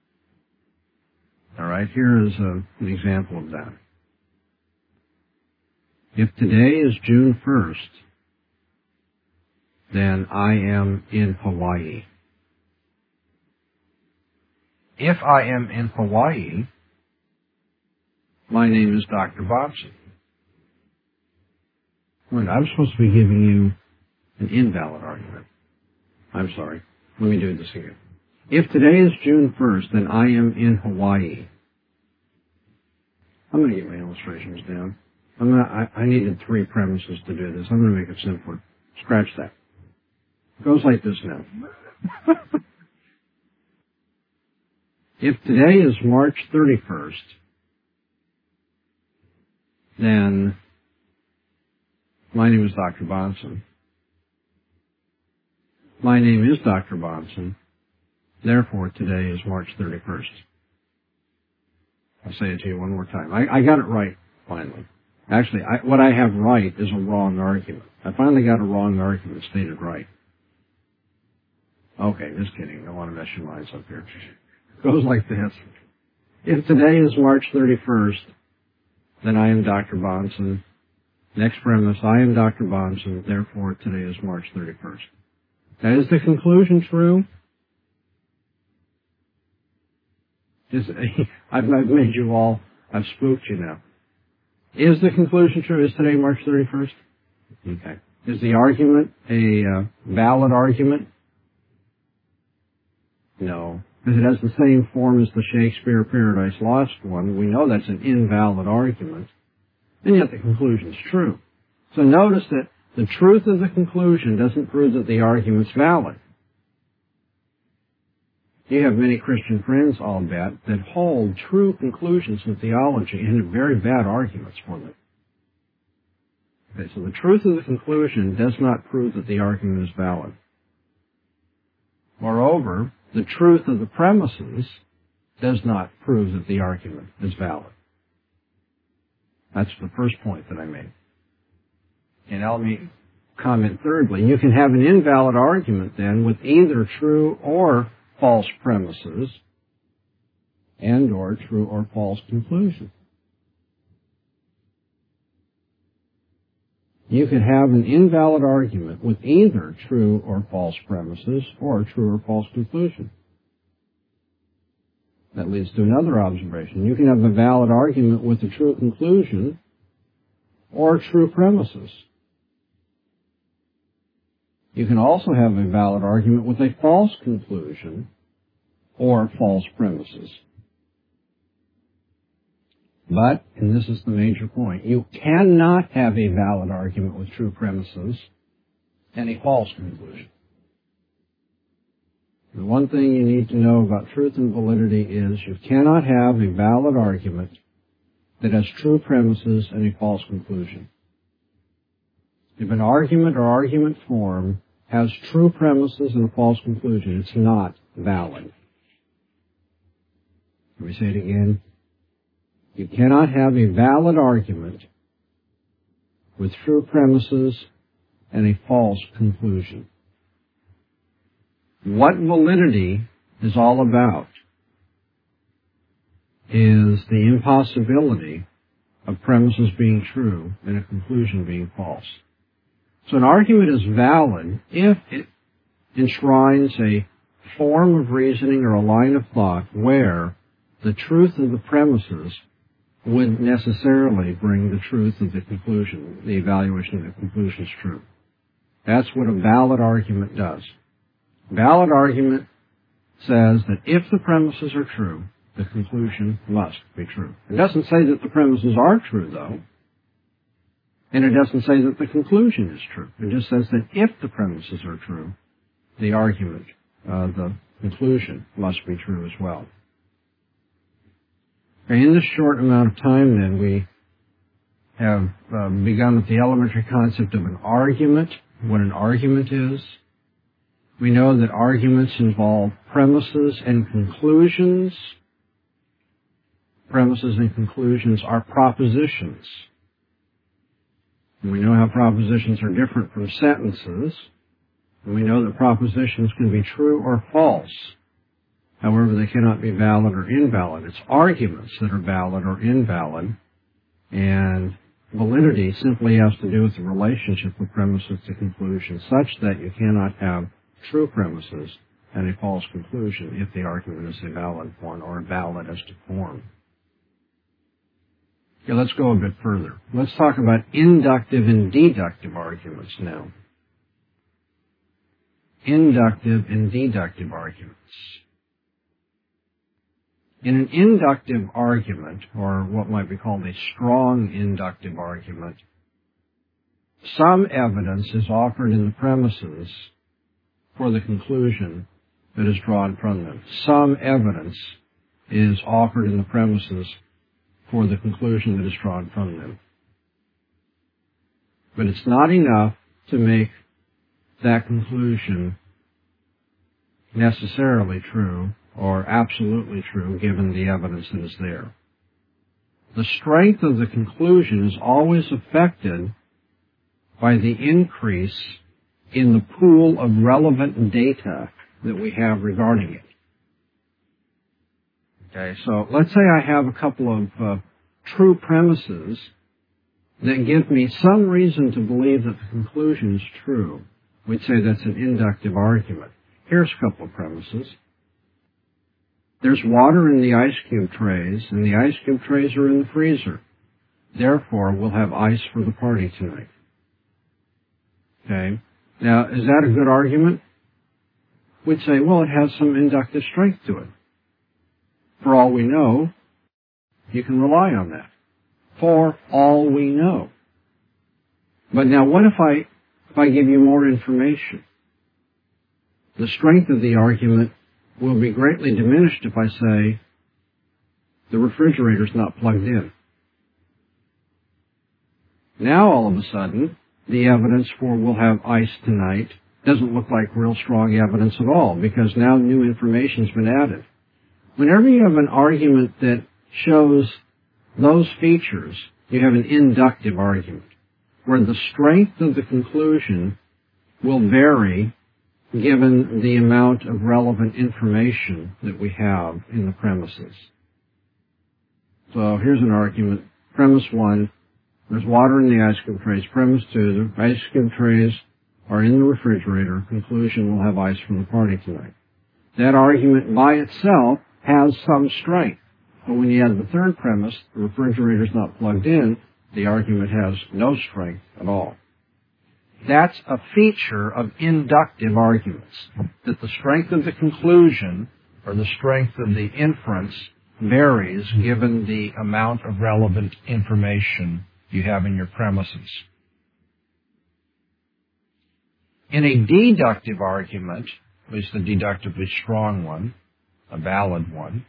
All right, here is an example of that. If today is June 1st, then I am in Hawaii. If I am in Hawaii, my name is Dr. Bobson. Well, I'm supposed to be giving you an invalid argument. I'm sorry. Let me do this again. If today is June 1st, then I am in Hawaii. I'm going to get my illustrations down. I needed 3 premises to do this. I'm going to make it simpler. Scratch that. It goes like this now. If today is March 31st, then my name is Dr. Bonson. My name is Dr. Bonson. Therefore, today is March 31st. I'll say it to you one more time. I got it right, finally. Actually, what I have right is a wrong argument. I finally got a wrong argument stated right. Okay, just kidding. I don't want to mess your minds up here. It goes like this. If today is March 31st, then I am Dr. Bonson. Next premise, I am Dr. Bonson. Therefore, today is March 31st. Now, is the conclusion true? I've made you all, I've spooked you now. Is the conclusion true? Is today March 31st? Okay. Is the argument a valid argument? No. Because it has the same form as the Shakespeare Paradise Lost one. We know that's an invalid argument. And yet the conclusion's true. So notice that the truth of the conclusion doesn't prove that the argument's valid. You have many Christian friends, I'll bet, that hold true conclusions in theology and have very bad arguments for them. Okay, so the truth of the conclusion does not prove that the argument is valid. Moreover, the truth of the premises does not prove that the argument is valid. That's the first point that I made. And now let me comment thirdly. You can have an invalid argument then with either true or false premises and or true or false conclusion. You could have an invalid argument with either true or false premises or true or false conclusion. That leads to another observation. You can have a valid argument with a true conclusion or true premises. You can also have a valid argument with a false conclusion or false premises. But, and this is the major point, you cannot have a valid argument with true premises and a false conclusion. The one thing you need to know about truth and validity is you cannot have a valid argument that has true premises and a false conclusion. If an argument or argument form has true premises and a false conclusion, it's not valid. Let me say it again. You cannot have a valid argument with true premises and a false conclusion. What validity is all about is the impossibility of premises being true and a conclusion being false. So an argument is valid if it enshrines a form of reasoning or a line of thought where the truth of the premises would necessarily bring the truth of the conclusion, the evaluation of the conclusion is true. That's what a valid argument does. Valid argument says that if the premises are true, the conclusion must be true. It doesn't say that the premises are true, though. And it doesn't say that the conclusion is true. It just says that if the premises are true, the argument, the conclusion must be true as well. In this short amount of time, then, we have begun with the elementary concept of an argument, what an argument is. We know that arguments involve premises and conclusions. Premises and conclusions are propositions. And we know how propositions are different from sentences. And we know that propositions can be true or false. However, they cannot be valid or invalid. It's arguments that are valid or invalid. And validity simply has to do with the relationship of premises to conclusion, such that you cannot have true premises and a false conclusion if the argument is a valid one or valid as to form. Okay, let's go a bit further. Let's talk about inductive and deductive arguments now. Inductive and deductive arguments. In an inductive argument, or what might be called a strong inductive argument, some evidence is offered in the premises for the conclusion that is drawn from them. Some evidence is offered in the premises for the conclusion that is drawn from them. But it's not enough to make that conclusion necessarily true or absolutely true given the evidence that is there. The strength of the conclusion is always affected by the increase in the pool of relevant data that we have regarding it. Okay, so let's say I have a couple of true premises that give me some reason to believe that the conclusion is true. We'd say that's an inductive argument. Here's a couple of premises. There's water in the ice cube trays, and the ice cube trays are in the freezer. Therefore, we'll have ice for the party tonight. Okay? Now, is that a good argument? We'd say, well, it has some inductive strength to it. For all we know, you can rely on that. For all we know. But now, what if I give you more information? The strength of the argument will be greatly diminished if I say the refrigerator's not plugged in. Now, all of a sudden, the evidence for we'll have ice tonight doesn't look like real strong evidence at all, because now new information's been added. Whenever you have an argument that shows those features, you have an inductive argument, where the strength of the conclusion will vary given the amount of relevant information that we have in the premises. So here's an argument. Premise 1, there's water in the ice cube trays. Premise 2, the ice cube trays are in the refrigerator. Conclusion, we'll have ice for the party tonight. That argument by itself has some strength. But when you add the third premise, the refrigerator's not plugged in, the argument has no strength at all. That's a feature of inductive arguments, that the strength of the conclusion or the strength of the inference varies given the amount of relevant information you have in your premises. In a deductive argument, at least a deductively strong one, a valid one.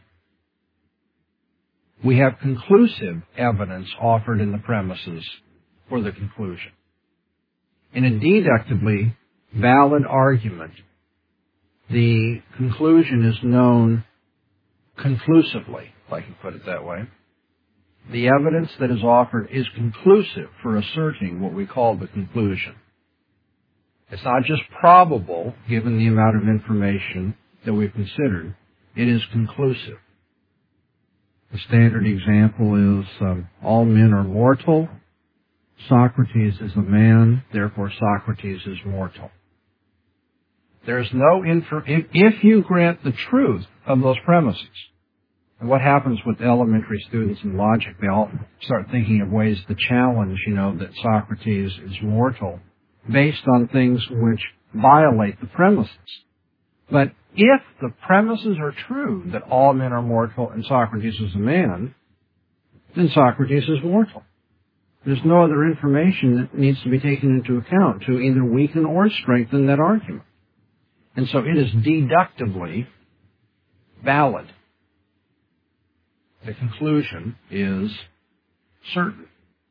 We have conclusive evidence offered in the premises for the conclusion. In a deductively valid argument, the conclusion is known conclusively, if I can put it that way. The evidence that is offered is conclusive for asserting what we call the conclusion. It's not just probable, given the amount of information that we've considered. It is conclusive. The standard example is, all men are mortal. Socrates is a man, therefore Socrates is mortal. There's no if you grant the truth of those premises, and what happens with elementary students in logic, they all start thinking of ways to challenge, that Socrates is mortal, based on things which violate the premises. But if the premises are true, that all men are mortal and Socrates is a man, then Socrates is mortal. There's no other information that needs to be taken into account to either weaken or strengthen that argument. And so it is deductively valid. The conclusion is certain.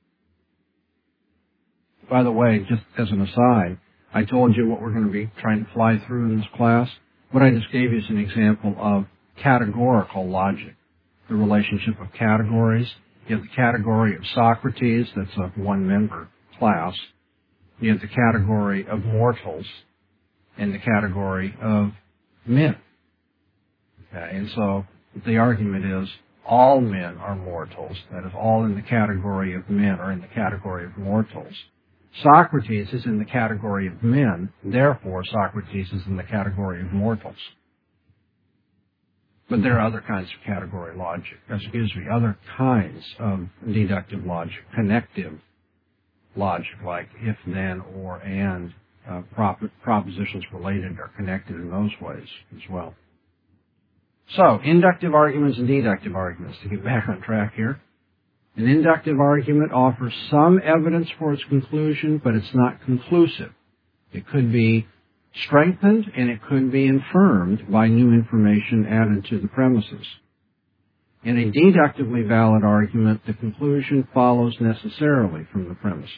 By the way, just as an aside, I told you what we're going to be trying to fly through in this class. What I just gave you is an example of categorical logic, the relationship of categories. You have the category of Socrates, that's a one-member class. You have the category of mortals and the category of men. Okay, and so the argument is all men are mortals. That is, all in the category of men are in the category of mortals. Socrates is in the category of men, therefore Socrates is in the category of mortals. But there are other kinds of category logic, other kinds of deductive logic, connective logic, like if, then, or, and, propositions related are connected in those ways as well. So, inductive arguments and deductive arguments, to get back on track here. An inductive argument offers some evidence for its conclusion, but it's not conclusive. It could be strengthened and it could be infirmed by new information added to the premises. In a deductively valid argument, the conclusion follows necessarily from the premises.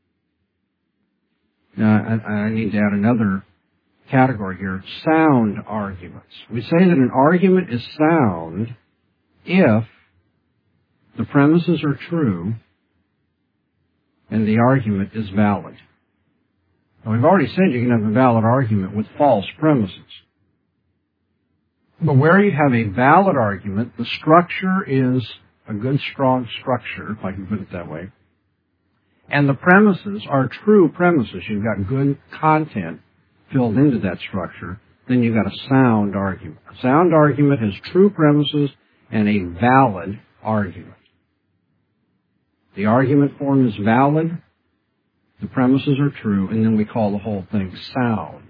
Now, I need to add another category here, sound arguments. We say that an argument is sound if the premises are true and the argument is valid. Now, we've already said you can have a valid argument with false premises. But where you have a valid argument, the structure is a good, strong structure, if I can put it that way, and the premises are true premises. You've got good content filled into that structure, then you've got a sound argument. A sound argument has true premises and a valid argument. The argument form is valid, the premises are true, and then we call the whole thing sound.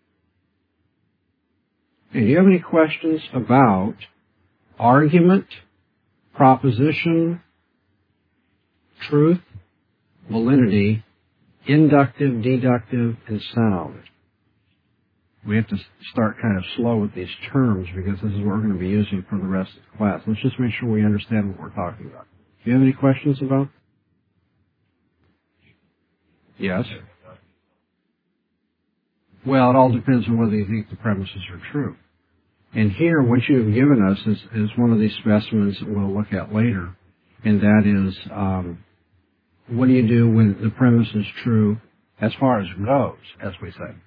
Okay, do you have any questions about argument, proposition, truth, validity, inductive, deductive, and sound? We have to start kind of slow with these terms because this is what we're going to be using for the rest of the class. Let's just make sure we understand what we're talking about. Do you have any questions about? Yes? Well, it all depends on whether you think the premises are true. And here, what you have given us is one of these specimens that we'll look at later, and that is, what do you do when the premise is true as far as goes, as we say?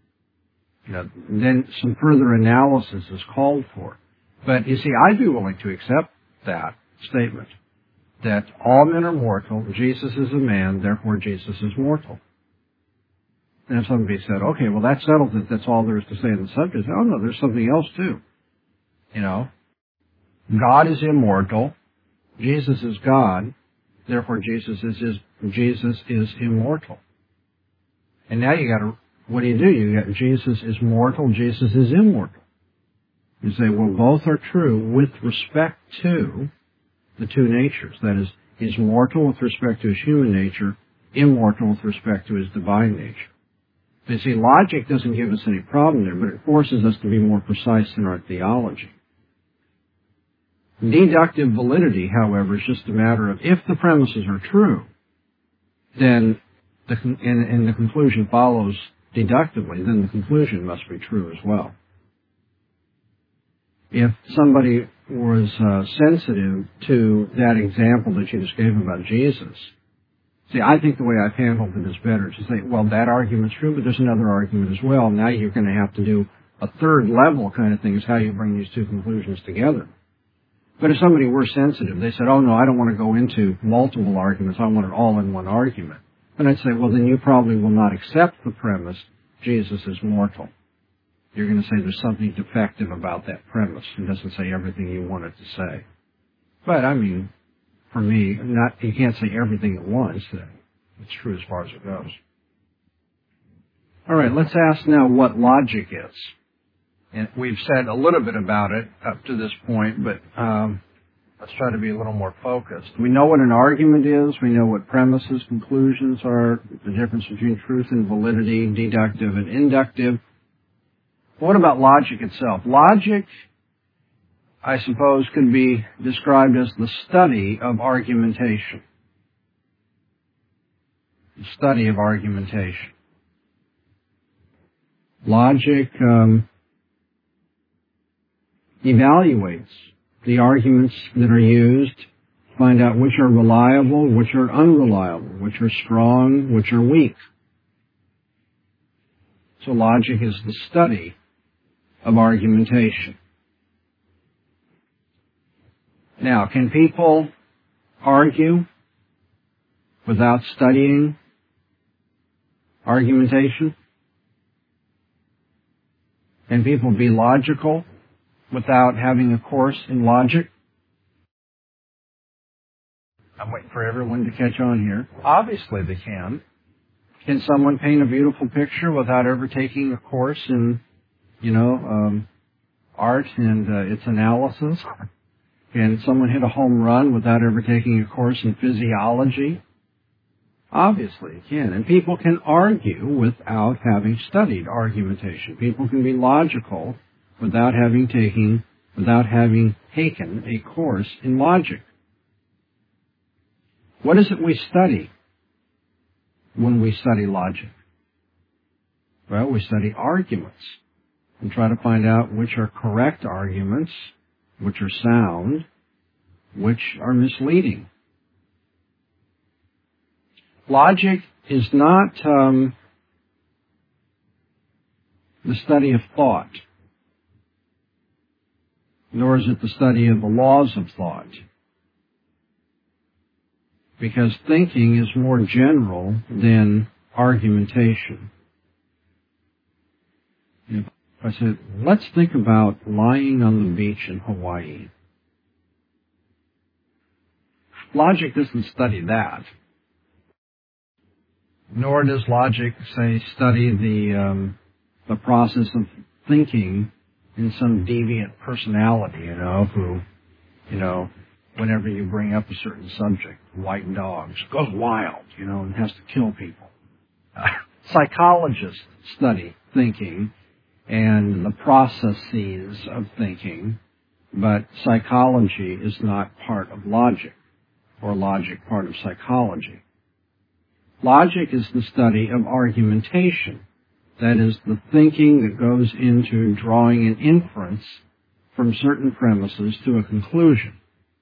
Then some further analysis is called for. But you see, I'd be willing to accept that statement, that all men are mortal, Jesus is a man, therefore Jesus is mortal. And if somebody said, okay, well that settles it, that's all there is to say on the subject. Oh no, there's something else too. God is immortal, Jesus is God, therefore Jesus is immortal. And now what do? You got Jesus is mortal, Jesus is immortal. You say, well, both are true with respect to the two natures. That is, he's mortal with respect to his human nature, immortal with respect to his divine nature. You see, logic doesn't give us any problem there, but it forces us to be more precise in our theology. Deductive validity, however, is just a matter of if the premises are true, then and the conclusion follows deductively, then the conclusion must be true as well. If somebody was sensitive to that example that you just gave about Jesus, see, I think the way I've handled it is better to say, well, that argument's true, but there's another argument as well. Now you're going to have to do a third level kind of thing is how you bring these two conclusions together. But if somebody were sensitive, they said, oh, no, I don't want to go into multiple arguments. I want it all in one argument. And I'd say, well, then you probably will not accept the premise Jesus is mortal. You're going to say there's something defective about that premise. It doesn't say everything you want it to say. But, I mean, for me, you can't say everything at once. It's true as far as it goes. All right, let's ask now what logic is. And we've said a little bit about it up to this point, but let's try to be a little more focused. We know what an argument is. We know what premises, conclusions are, the difference between truth and validity, deductive and inductive. What about logic itself? Logic, I suppose, could be described as the study of argumentation. The study of argumentation. Logic evaluates the arguments that are used, find out which are reliable, which are unreliable, which are strong, which are weak. So logic is the study of argumentation. Now, can people argue without studying argumentation? Can people be logical without having a course in logic? I'm waiting for everyone to catch on here. Obviously they can. Can someone paint a beautiful picture without ever taking a course in, art and its analysis? Can someone hit a home run without ever taking a course in physiology? Obviously it can. And people can argue without having studied argumentation. People can be logical without having taken a course in logic. What is it we study when we study logic? Well, we study arguments and try to find out which are correct arguments, which are sound, which are misleading. Logic is not the study of thought, nor is it the study of the laws of thought, because thinking is more general than argumentation. If I said, let's think about lying on the beach in Hawaii. Logic doesn't study that. Nor does logic, say, study the process of thinking in some deviant personality, who, whenever you bring up a certain subject, white dogs, goes wild, and has to kill people. Psychologists study thinking and the processes of thinking, but psychology is not part of logic, or logic part of psychology. Logic is the study of argumentation. That is, the thinking that goes into drawing an inference from certain premises to a conclusion.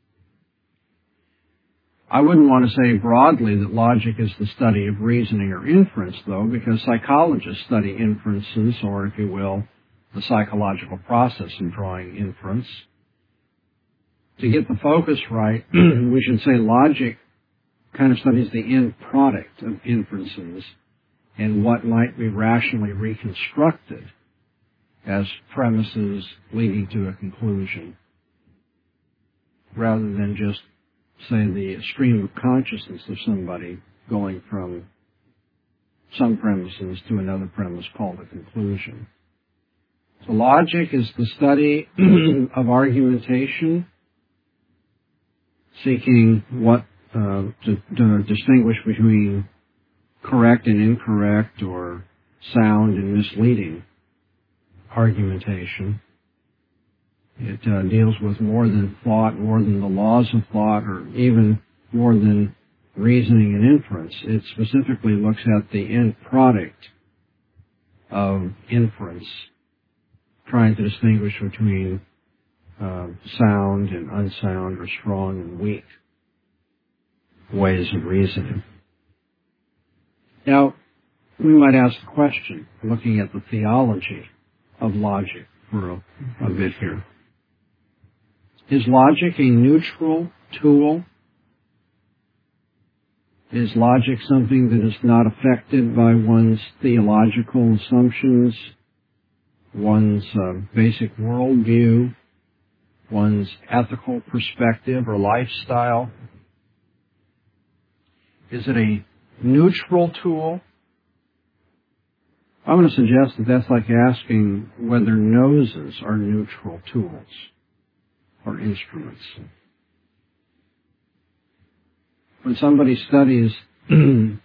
I wouldn't want to say broadly that logic is the study of reasoning or inference, though, because psychologists study inferences, or, if you will, the psychological process in drawing inference. To get the focus right, we should say logic kind of studies the end product of inferences and what might be rationally reconstructed as premises leading to a conclusion, rather than just, say, the stream of consciousness of somebody going from some premises to another premise called a conclusion. So logic is the study of argumentation, seeking what to distinguish between correct and incorrect, or sound and misleading argumentation. It deals with more than thought, more than the laws of thought, or even more than reasoning and inference. It specifically looks at the end product of inference, trying to distinguish between sound and unsound, or strong and weak ways of reasoning. Now, we might ask the question, looking at the theology of logic for a bit here. Is logic a neutral tool? Is logic something that is not affected by one's theological assumptions, one's basic worldview, one's ethical perspective or lifestyle? Is it a neutral tool? I'm going to suggest that that's like asking whether noses are neutral tools or instruments. When somebody studies the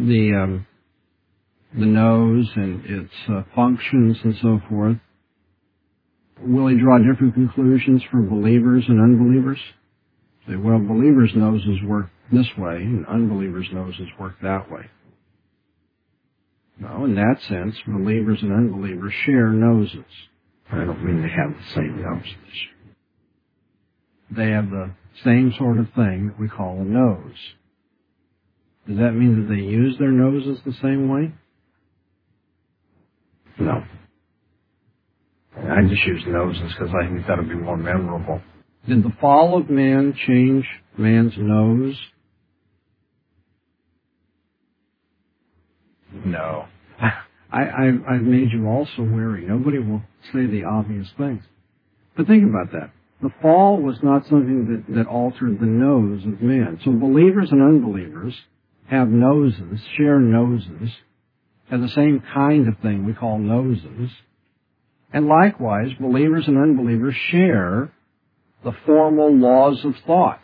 nose and its functions and so forth, will he draw different conclusions for believers and unbelievers? Say, well, believers' noses work this way and unbelievers' noses work that way. No, in that sense, believers and unbelievers share noses. I don't mean they have the same noses. They have the same sort of thing that we call a nose. Does that mean that they use their noses the same way? No. I just use noses because I think that would be more memorable. Did the fall of man change man's nose? No. I've made you all so wary. Nobody will say the obvious things. But think about that. The fall was not something that altered the nose of man. So believers and unbelievers have noses, share noses, have the same kind of thing we call noses. And likewise, believers and unbelievers share the formal laws of thought.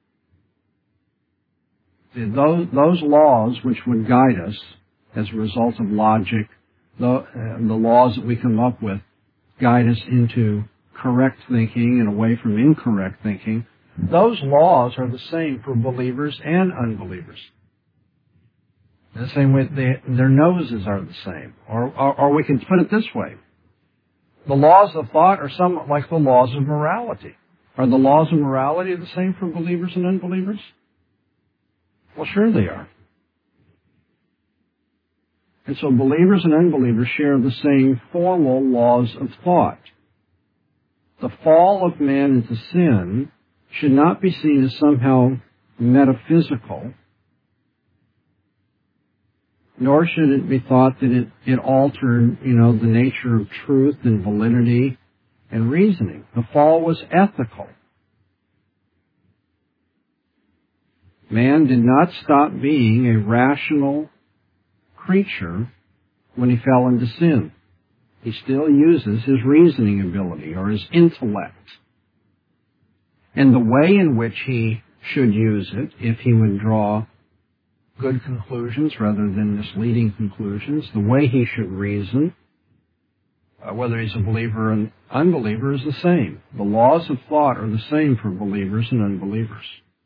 Those laws which would guide us as a result of logic, the laws that we come up with, guide us into correct thinking and away from incorrect thinking. Those laws are the same for believers and unbelievers. In the same way, their noses are the same. Or we can put it this way. The laws of thought are somewhat like the laws of morality. Are the laws of morality the same for believers and unbelievers? Well, sure they are. And so believers and unbelievers share the same formal laws of thought. The fall of man into sin should not be seen as somehow metaphysical, nor should it be thought that it altered, the nature of truth and validity and reasoning. The fall was ethical. Man did not stop being a rational creature when he fell into sin. He still uses his reasoning ability or his intellect. And the way in which he should use it, if he would draw good conclusions rather than misleading conclusions, the way he should reason, whether he's a believer or unbeliever, is the same. The laws of thought are the same for believers and unbelievers.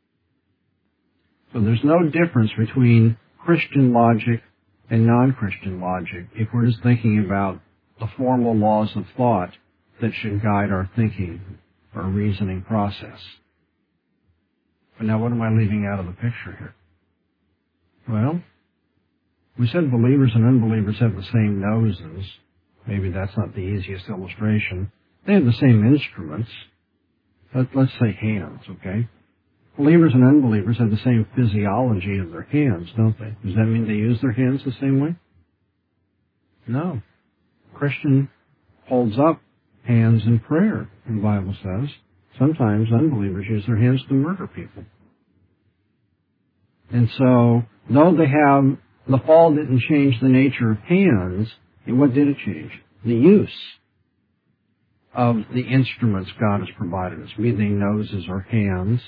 So there's no difference between Christian logic and non-Christian logic if we're just thinking about the formal laws of thought that should guide our thinking or reasoning process. But now what am I leaving out of the picture here? Well, we said believers and unbelievers have the same noses. Maybe that's not the easiest illustration. They have the same instruments. Let's say hands, okay? Believers and unbelievers have the same physiology of their hands, don't they? Does that mean they use their hands the same way? No. Christian holds up hands in prayer, the Bible says. Sometimes unbelievers use their hands to murder people. And so, though the fall didn't change the nature of hands, what did it change? The use of the instruments God has provided us, be they noses or hands.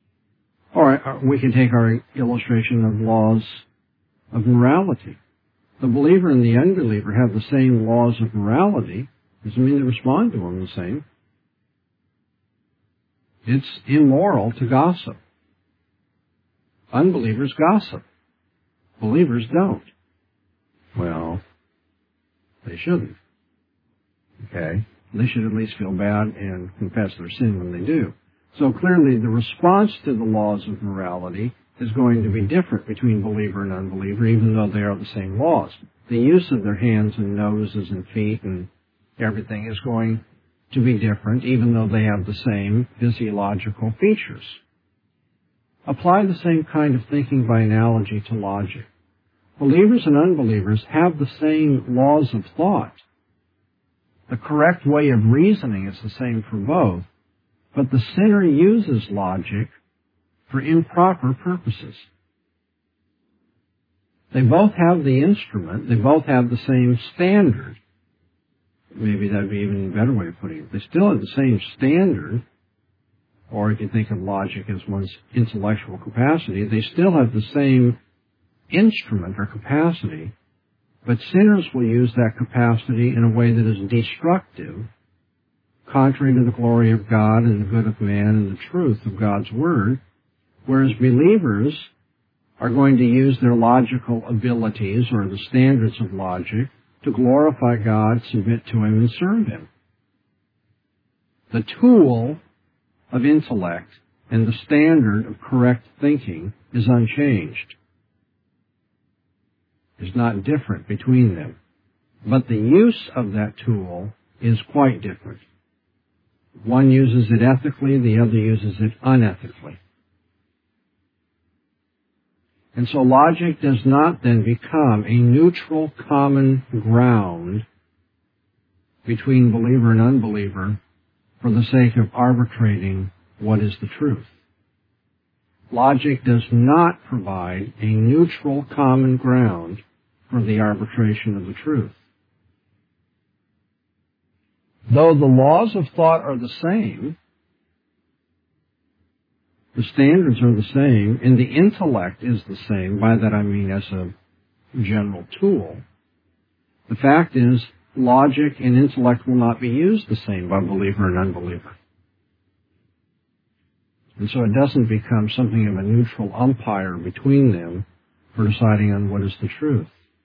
Or we can take our illustration of laws of morality. The believer and the unbeliever have the same laws of morality. Doesn't mean they respond to them the same. It's immoral to gossip. Unbelievers gossip. Believers don't. Well, they shouldn't. Okay? They should at least feel bad and confess their sin when they do. So clearly the response to the laws of morality is going to be different between believer and unbeliever, even though they are the same laws. The use of their hands and noses and feet and everything is going to be different, even though they have the same physiological features. Apply the same kind of thinking by analogy to logic. Believers and unbelievers have the same laws of thought. The correct way of reasoning is the same for both, but the sinner uses logic for improper purposes. They both have the instrument, they both have the same standard. Maybe that would be even a better way of putting it. They still have the same standard, or if you think of logic as one's intellectual capacity, they still have the same instrument or capacity, but sinners will use that capacity in a way that is destructive, contrary to the glory of God and the good of man and the truth of God's Word, whereas believers are going to use their logical abilities or the standards of logic to glorify God, submit to Him, and serve Him. The tool of intellect and the standard of correct thinking is unchanged. Is not different between them. But the use of that tool is quite different. One uses it ethically, the other uses it unethically. And so logic does not then become a neutral common ground between believer and unbeliever for the sake of arbitrating what is the truth. Logic does not provide a neutral common ground for the arbitration of the truth. Though the laws of thought are the same, the standards are the same, and the intellect is the same, by that I mean as a general tool, the fact is logic and intellect will not be used the same by believer and unbeliever. And so it doesn't become something of a neutral umpire between them for deciding on what is the truth.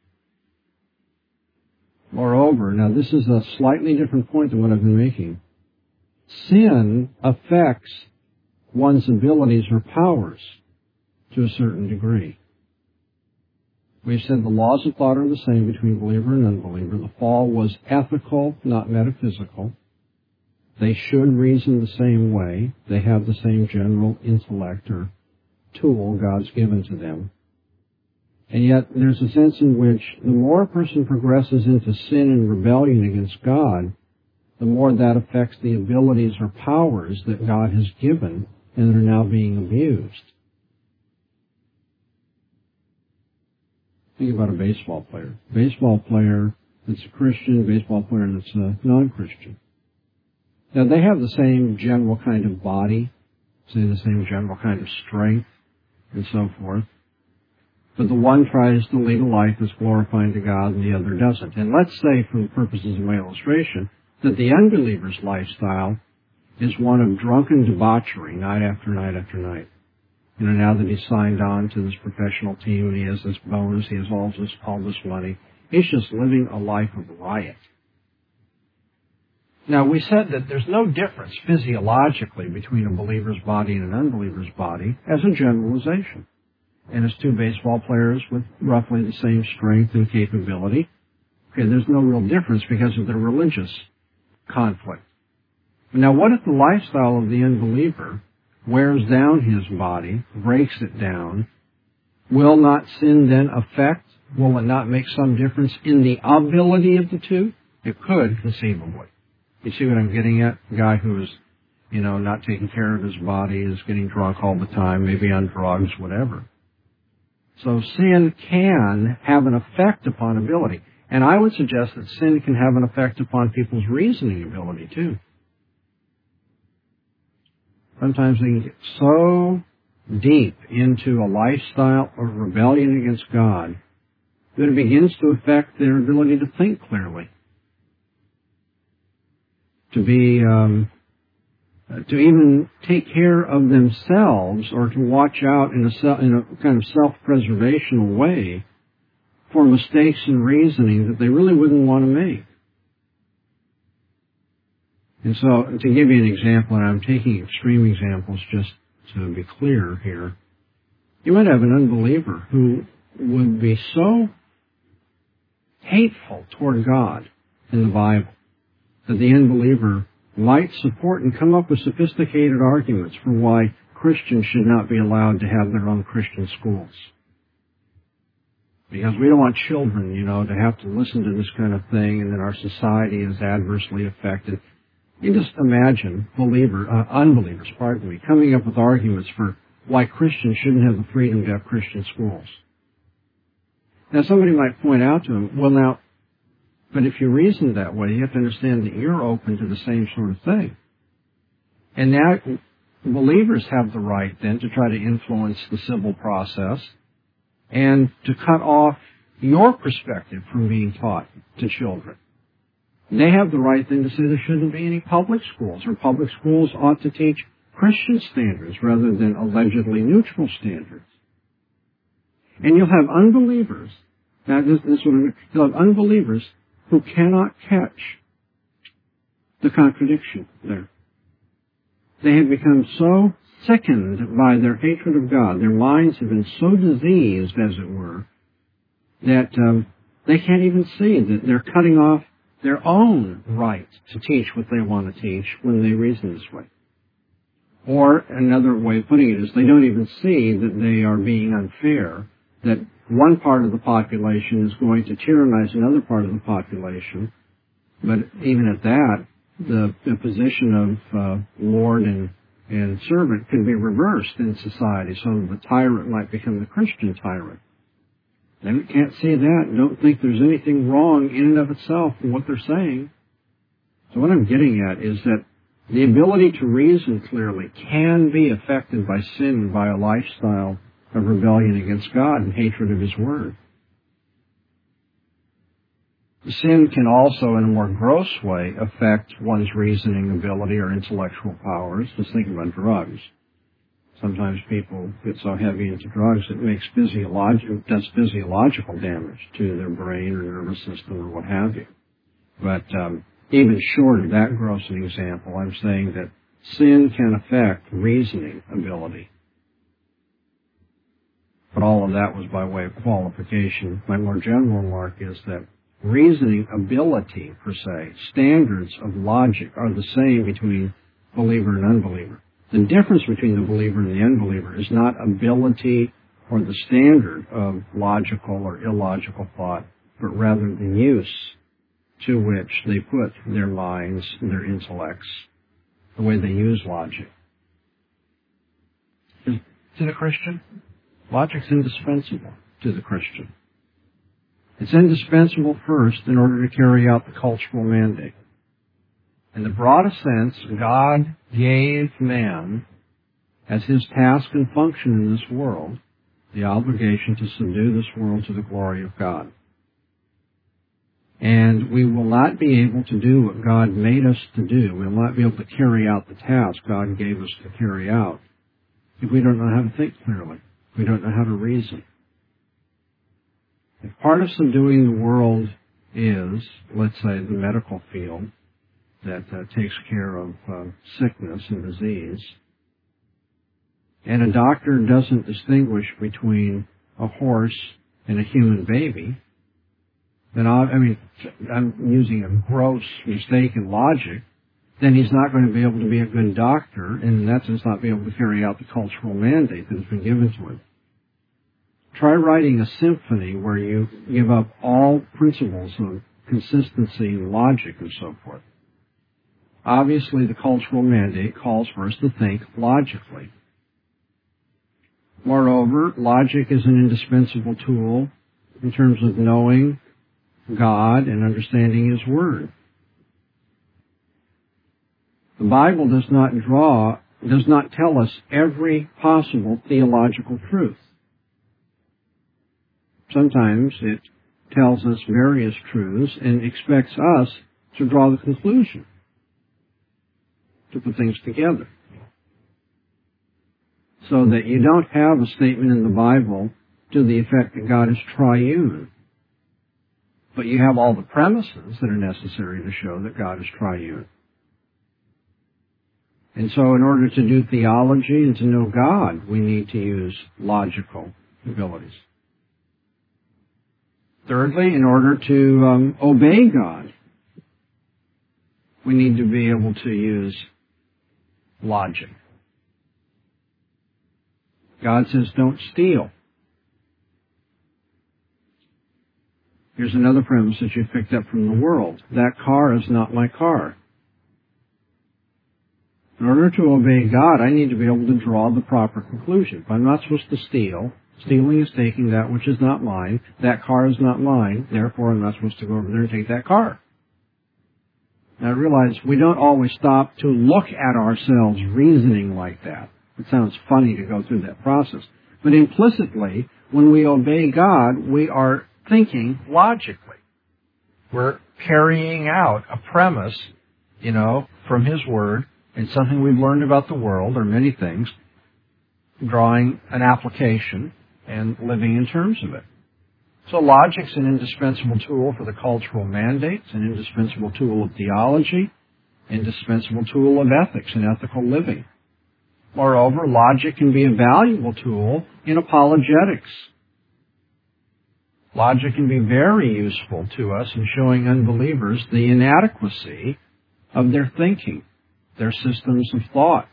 Moreover, now this is a slightly different point than what I've been making. Sin affects one's abilities or powers to a certain degree. We've said the laws of thought are the same between believer and unbeliever. The fall was ethical, not metaphysical. They should reason the same way. They have the same general intellect or tool God's given to them. And yet there's a sense in which the more a person progresses into sin and rebellion against God, the more that affects the abilities or powers that God has given and that are now being abused. Think about a baseball player. Baseball player that's a Christian, baseball player that's a non-Christian. Now they have the same general kind of body, say the same general kind of strength, and so forth. But the one tries to lead a life that's glorifying to God and the other doesn't. And let's say, for the purposes of my illustration, that the unbeliever's lifestyle is one of drunken debauchery night after night after night. You know, now that he's signed on to this professional team and he has this bonus, he has all this money, he's just living a life of riot. Now, we said that there's no difference physiologically between a believer's body and an unbeliever's body as a generalization. And as two baseball players with roughly the same strength and capability, okay, there's no real difference because of their religious conflict. Now, what if the lifestyle of the unbeliever wears down his body, breaks it down? Will not sin then affect? Will it not make some difference in the ability of the two? It could, conceivably. You see what I'm getting at? A guy who is, not taking care of his body, is getting drunk all the time, maybe on drugs, whatever. So sin can have an effect upon ability. And I would suggest that sin can have an effect upon people's reasoning ability, too. Sometimes they can get so deep into a lifestyle of rebellion against God but it begins to affect their ability to think clearly, to be, to even take care of themselves or to watch out in a kind of self-preservational way for mistakes in reasoning that they really wouldn't want to make. And so, to give you an example, and I'm taking extreme examples just to be clear here, you might have an unbeliever who would be so hateful toward God in the Bible that the unbeliever might support and come up with sophisticated arguments for why Christians should not be allowed to have their own Christian schools. Because we don't want children, to have to listen to this kind of thing, and then our society is adversely affected. You just imagine unbelievers, coming up with arguments for why Christians shouldn't have the freedom to have Christian schools. Now, somebody might point out to them, but if you reason that way, you have to understand that you're open to the same sort of thing. And now, believers have the right then to try to influence the civil process and to cut off your perspective from being taught to children. They have the right then to say there shouldn't be any public schools, or public schools ought to teach Christian standards rather than allegedly neutral standards. And you'll have unbelievers, you'll have unbelievers who cannot catch the contradiction there. They have become so sickened by their hatred of God, their minds have been so diseased, as it were, that they can't even see that they're cutting off their own right to teach what they want to teach when they reason this way. Or another way of putting it is they don't even see that they are being unfair, that one part of the population is going to tyrannize another part of the population, but even at that, the position of Lord and servant can be reversed in society, so the tyrant might become the Christian tyrant. They can't see that and don't think there's anything wrong in and of itself in what they're saying. So what I'm getting at is that the ability to reason clearly can be affected by sin and by a lifestyle of rebellion against God and hatred of His Word. Sin can also, in a more gross way, affect one's reasoning ability or intellectual powers. Just think about drugs. Sometimes people get so heavy into drugs it does physiological damage to their brain or nervous system or what have you. But even short of that gross an example, I'm saying that sin can affect reasoning ability. But all of that was by way of qualification. My more general remark is that reasoning ability, per se, standards of logic are the same between believer and unbeliever. The difference between the believer and the unbeliever is not ability or the standard of logical or illogical thought, but rather the use to which they put their minds and their intellects, the way they use logic. To the Christian, logic's indispensable to the Christian. It's indispensable first in order to carry out the cultural mandate. In the broadest sense, God gave man, as his task and function in this world, the obligation to subdue this world to the glory of God. And we will not be able to do what God made us to do. We will not be able to carry out the task God gave us to carry out if we don't know how to think clearly, if we don't know how to reason. If part of subduing the world is, let's say, the medical field that takes care of sickness and disease, and a doctor doesn't distinguish between a horse and a human baby, then I'm using a gross mistake in logic, then he's not going to be able to be a good doctor, and in that sense not be able to carry out the cultural mandate that has been given to him. Try writing a symphony where you give up all principles of consistency and logic and so forth. Obviously, the cultural mandate calls for us to think logically. Moreover, logic is an indispensable tool in terms of knowing God and understanding His Word. The Bible does not tell us every possible theological truth. Sometimes it tells us various truths and expects us to draw the conclusion, to put things together. So that you don't have a statement in the Bible to the effect that God is triune, but you have all the premises that are necessary to show that God is triune. And so in order to do theology and to know God, we need to use logical abilities. Thirdly, in order to obey God, we need to be able to use logic. God says, don't steal. Here's another premise that you've picked up from the world. That car is not my car. In order to obey God, I need to be able to draw the proper conclusion. If I'm not supposed to steal, stealing is taking that which is not mine. That car is not mine. Therefore, I'm not supposed to go over there and take that car. Now, I realize we don't always stop to look at ourselves reasoning like that. It sounds funny to go through that process. But implicitly, when we obey God, we are thinking logically. We're carrying out a premise, from His Word, and something we've learned about the world, or many things, drawing an application and living in terms of it. So logic's an indispensable tool for the cultural mandates, an indispensable tool of theology, indispensable tool of ethics and ethical living. Moreover, logic can be a valuable tool in apologetics. Logic can be very useful to us in showing unbelievers the inadequacy of their thinking, their systems of thought.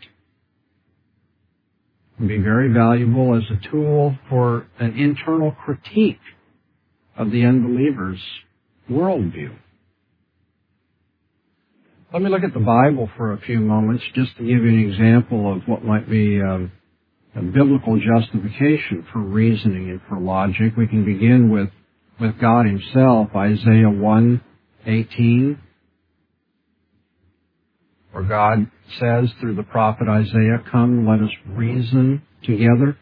It can be very valuable as a tool for an internal critique of the unbeliever's worldview. Let me look at the Bible for a few moments just to give you an example of what might be a biblical justification for reasoning and for logic. We can begin with God Himself, Isaiah 1:18, where God says through the prophet Isaiah, "Come, let us reason together."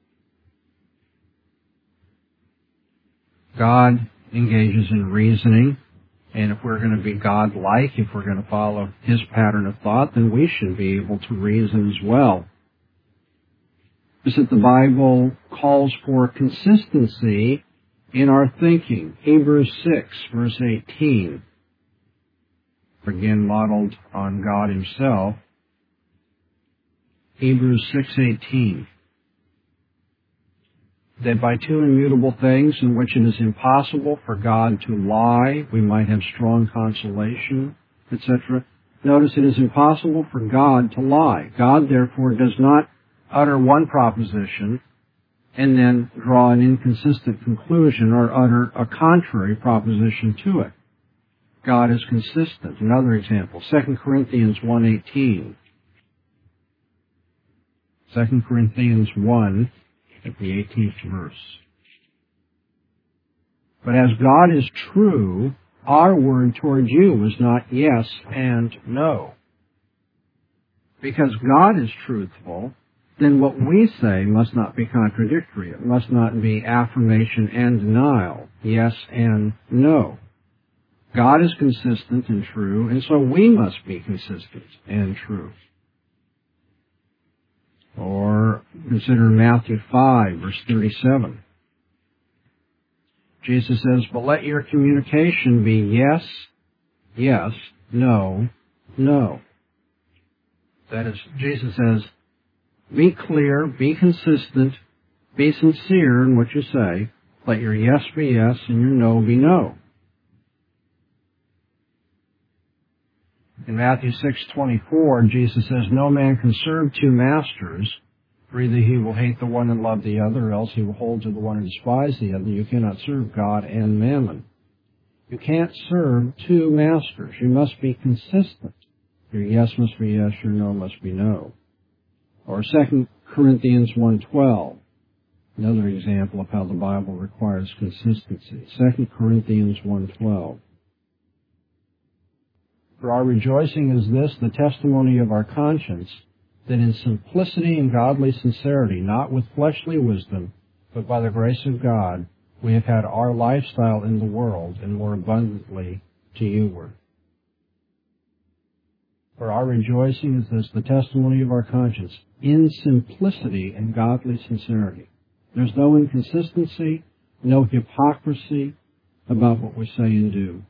God engages in reasoning, and if we're going to be God-like, if we're going to follow His pattern of thought, then we should be able to reason as well. Is that the Bible calls for consistency in our thinking. Hebrews 6, verse 18. Again, modeled on God Himself. Hebrews 6:18. That by two immutable things in which it is impossible for God to lie, we might have strong consolation, etc. Notice it is impossible for God to lie. God, therefore, does not utter one proposition and then draw an inconsistent conclusion or utter a contrary proposition to it. God is consistent. Another example, 2 Corinthians 1:18. 2 Corinthians 1 at the 18th verse. But as God is true, our word toward you is not yes and no. Because God is truthful, then what we say must not be contradictory. It must not be affirmation and denial, yes and no. God is consistent and true, and so we must be consistent and true. Or consider Matthew 5, verse 37. Jesus says, "But let your communication be yes, yes, no, no." That is, Jesus says, be clear, be consistent, be sincere in what you say. Let your yes be yes and your no be no. In Matthew 6:24, Jesus says, "No man can serve two masters, for either he will hate the one and love the other, or else he will hold to the one and despise the other. You cannot serve God and mammon." You can't serve two masters. You must be consistent. Your yes must be yes, your no must be no. Or 2 Corinthians 1:12, another example of how the Bible requires consistency. 2 Corinthians 1:12. "For our rejoicing is this, the testimony of our conscience, that in simplicity and godly sincerity, not with fleshly wisdom, but by the grace of God, We have had our lifestyle in the world and more abundantly to youward. For our rejoicing is as the testimony of our conscience, in simplicity and godly sincerity. There's no inconsistency, no hypocrisy about what we say and do.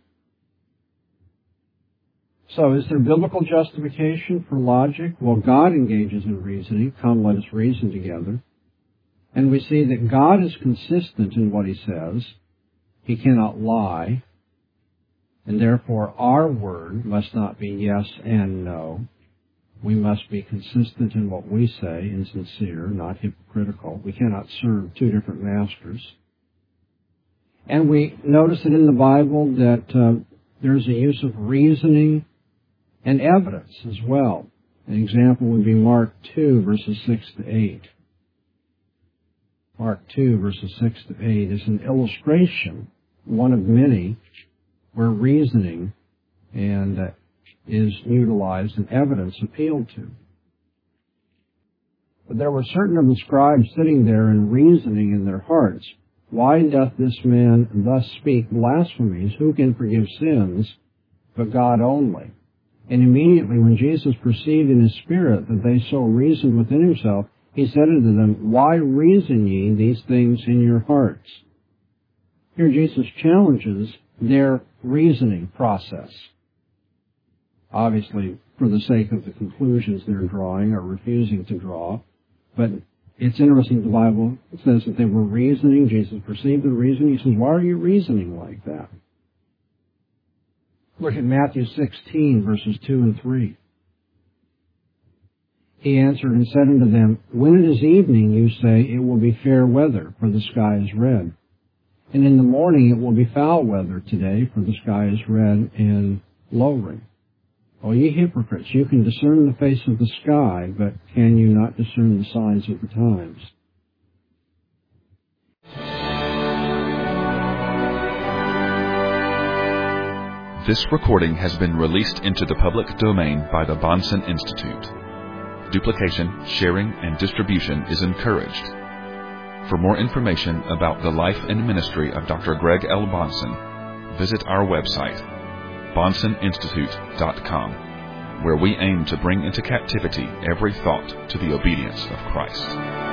So is there biblical justification for logic? Well, God engages in reasoning. Come, let us reason together. And we see that God is consistent in what He says. He cannot lie. And therefore, our word must not be yes and no. We must be consistent in what we say and sincere, not hypocritical. We cannot serve two different masters. And we notice that in the Bible that there's a use of reasoning and evidence as well. An example would be Mark 2, verses 6 to 8. Mark 2, verses 6 to 8 is an illustration, one of many, where reasoning and is utilized and evidence appealed to. But there were certain of the scribes sitting there and reasoning in their hearts, why doth this man thus speak blasphemies? Who can forgive sins but God only? And immediately when Jesus perceived in his spirit that they so reasoned within himself, he said unto them, why reason ye these things in your hearts? Here Jesus challenges their reasoning process. Obviously, for the sake of the conclusions they're drawing or refusing to draw. But it's interesting, the Bible says that they were reasoning. Jesus perceived the reasoning. He says, why are you reasoning like that? Look at Matthew 16, verses 2 and 3. He answered and said unto them, when it is evening, you say, it will be fair weather, for the sky is red. And in the morning it will be foul weather today, for the sky is red and lowering. O ye hypocrites, you can discern the face of the sky, but can you not discern the signs of the times? This recording has been released into the public domain by the Bahnsen Institute. Duplication, sharing, and distribution is encouraged. For more information about the life and ministry of Dr. Greg L. Bahnsen, visit our website, BahnsenInstitute.com, where we aim to bring into captivity every thought to the obedience of Christ.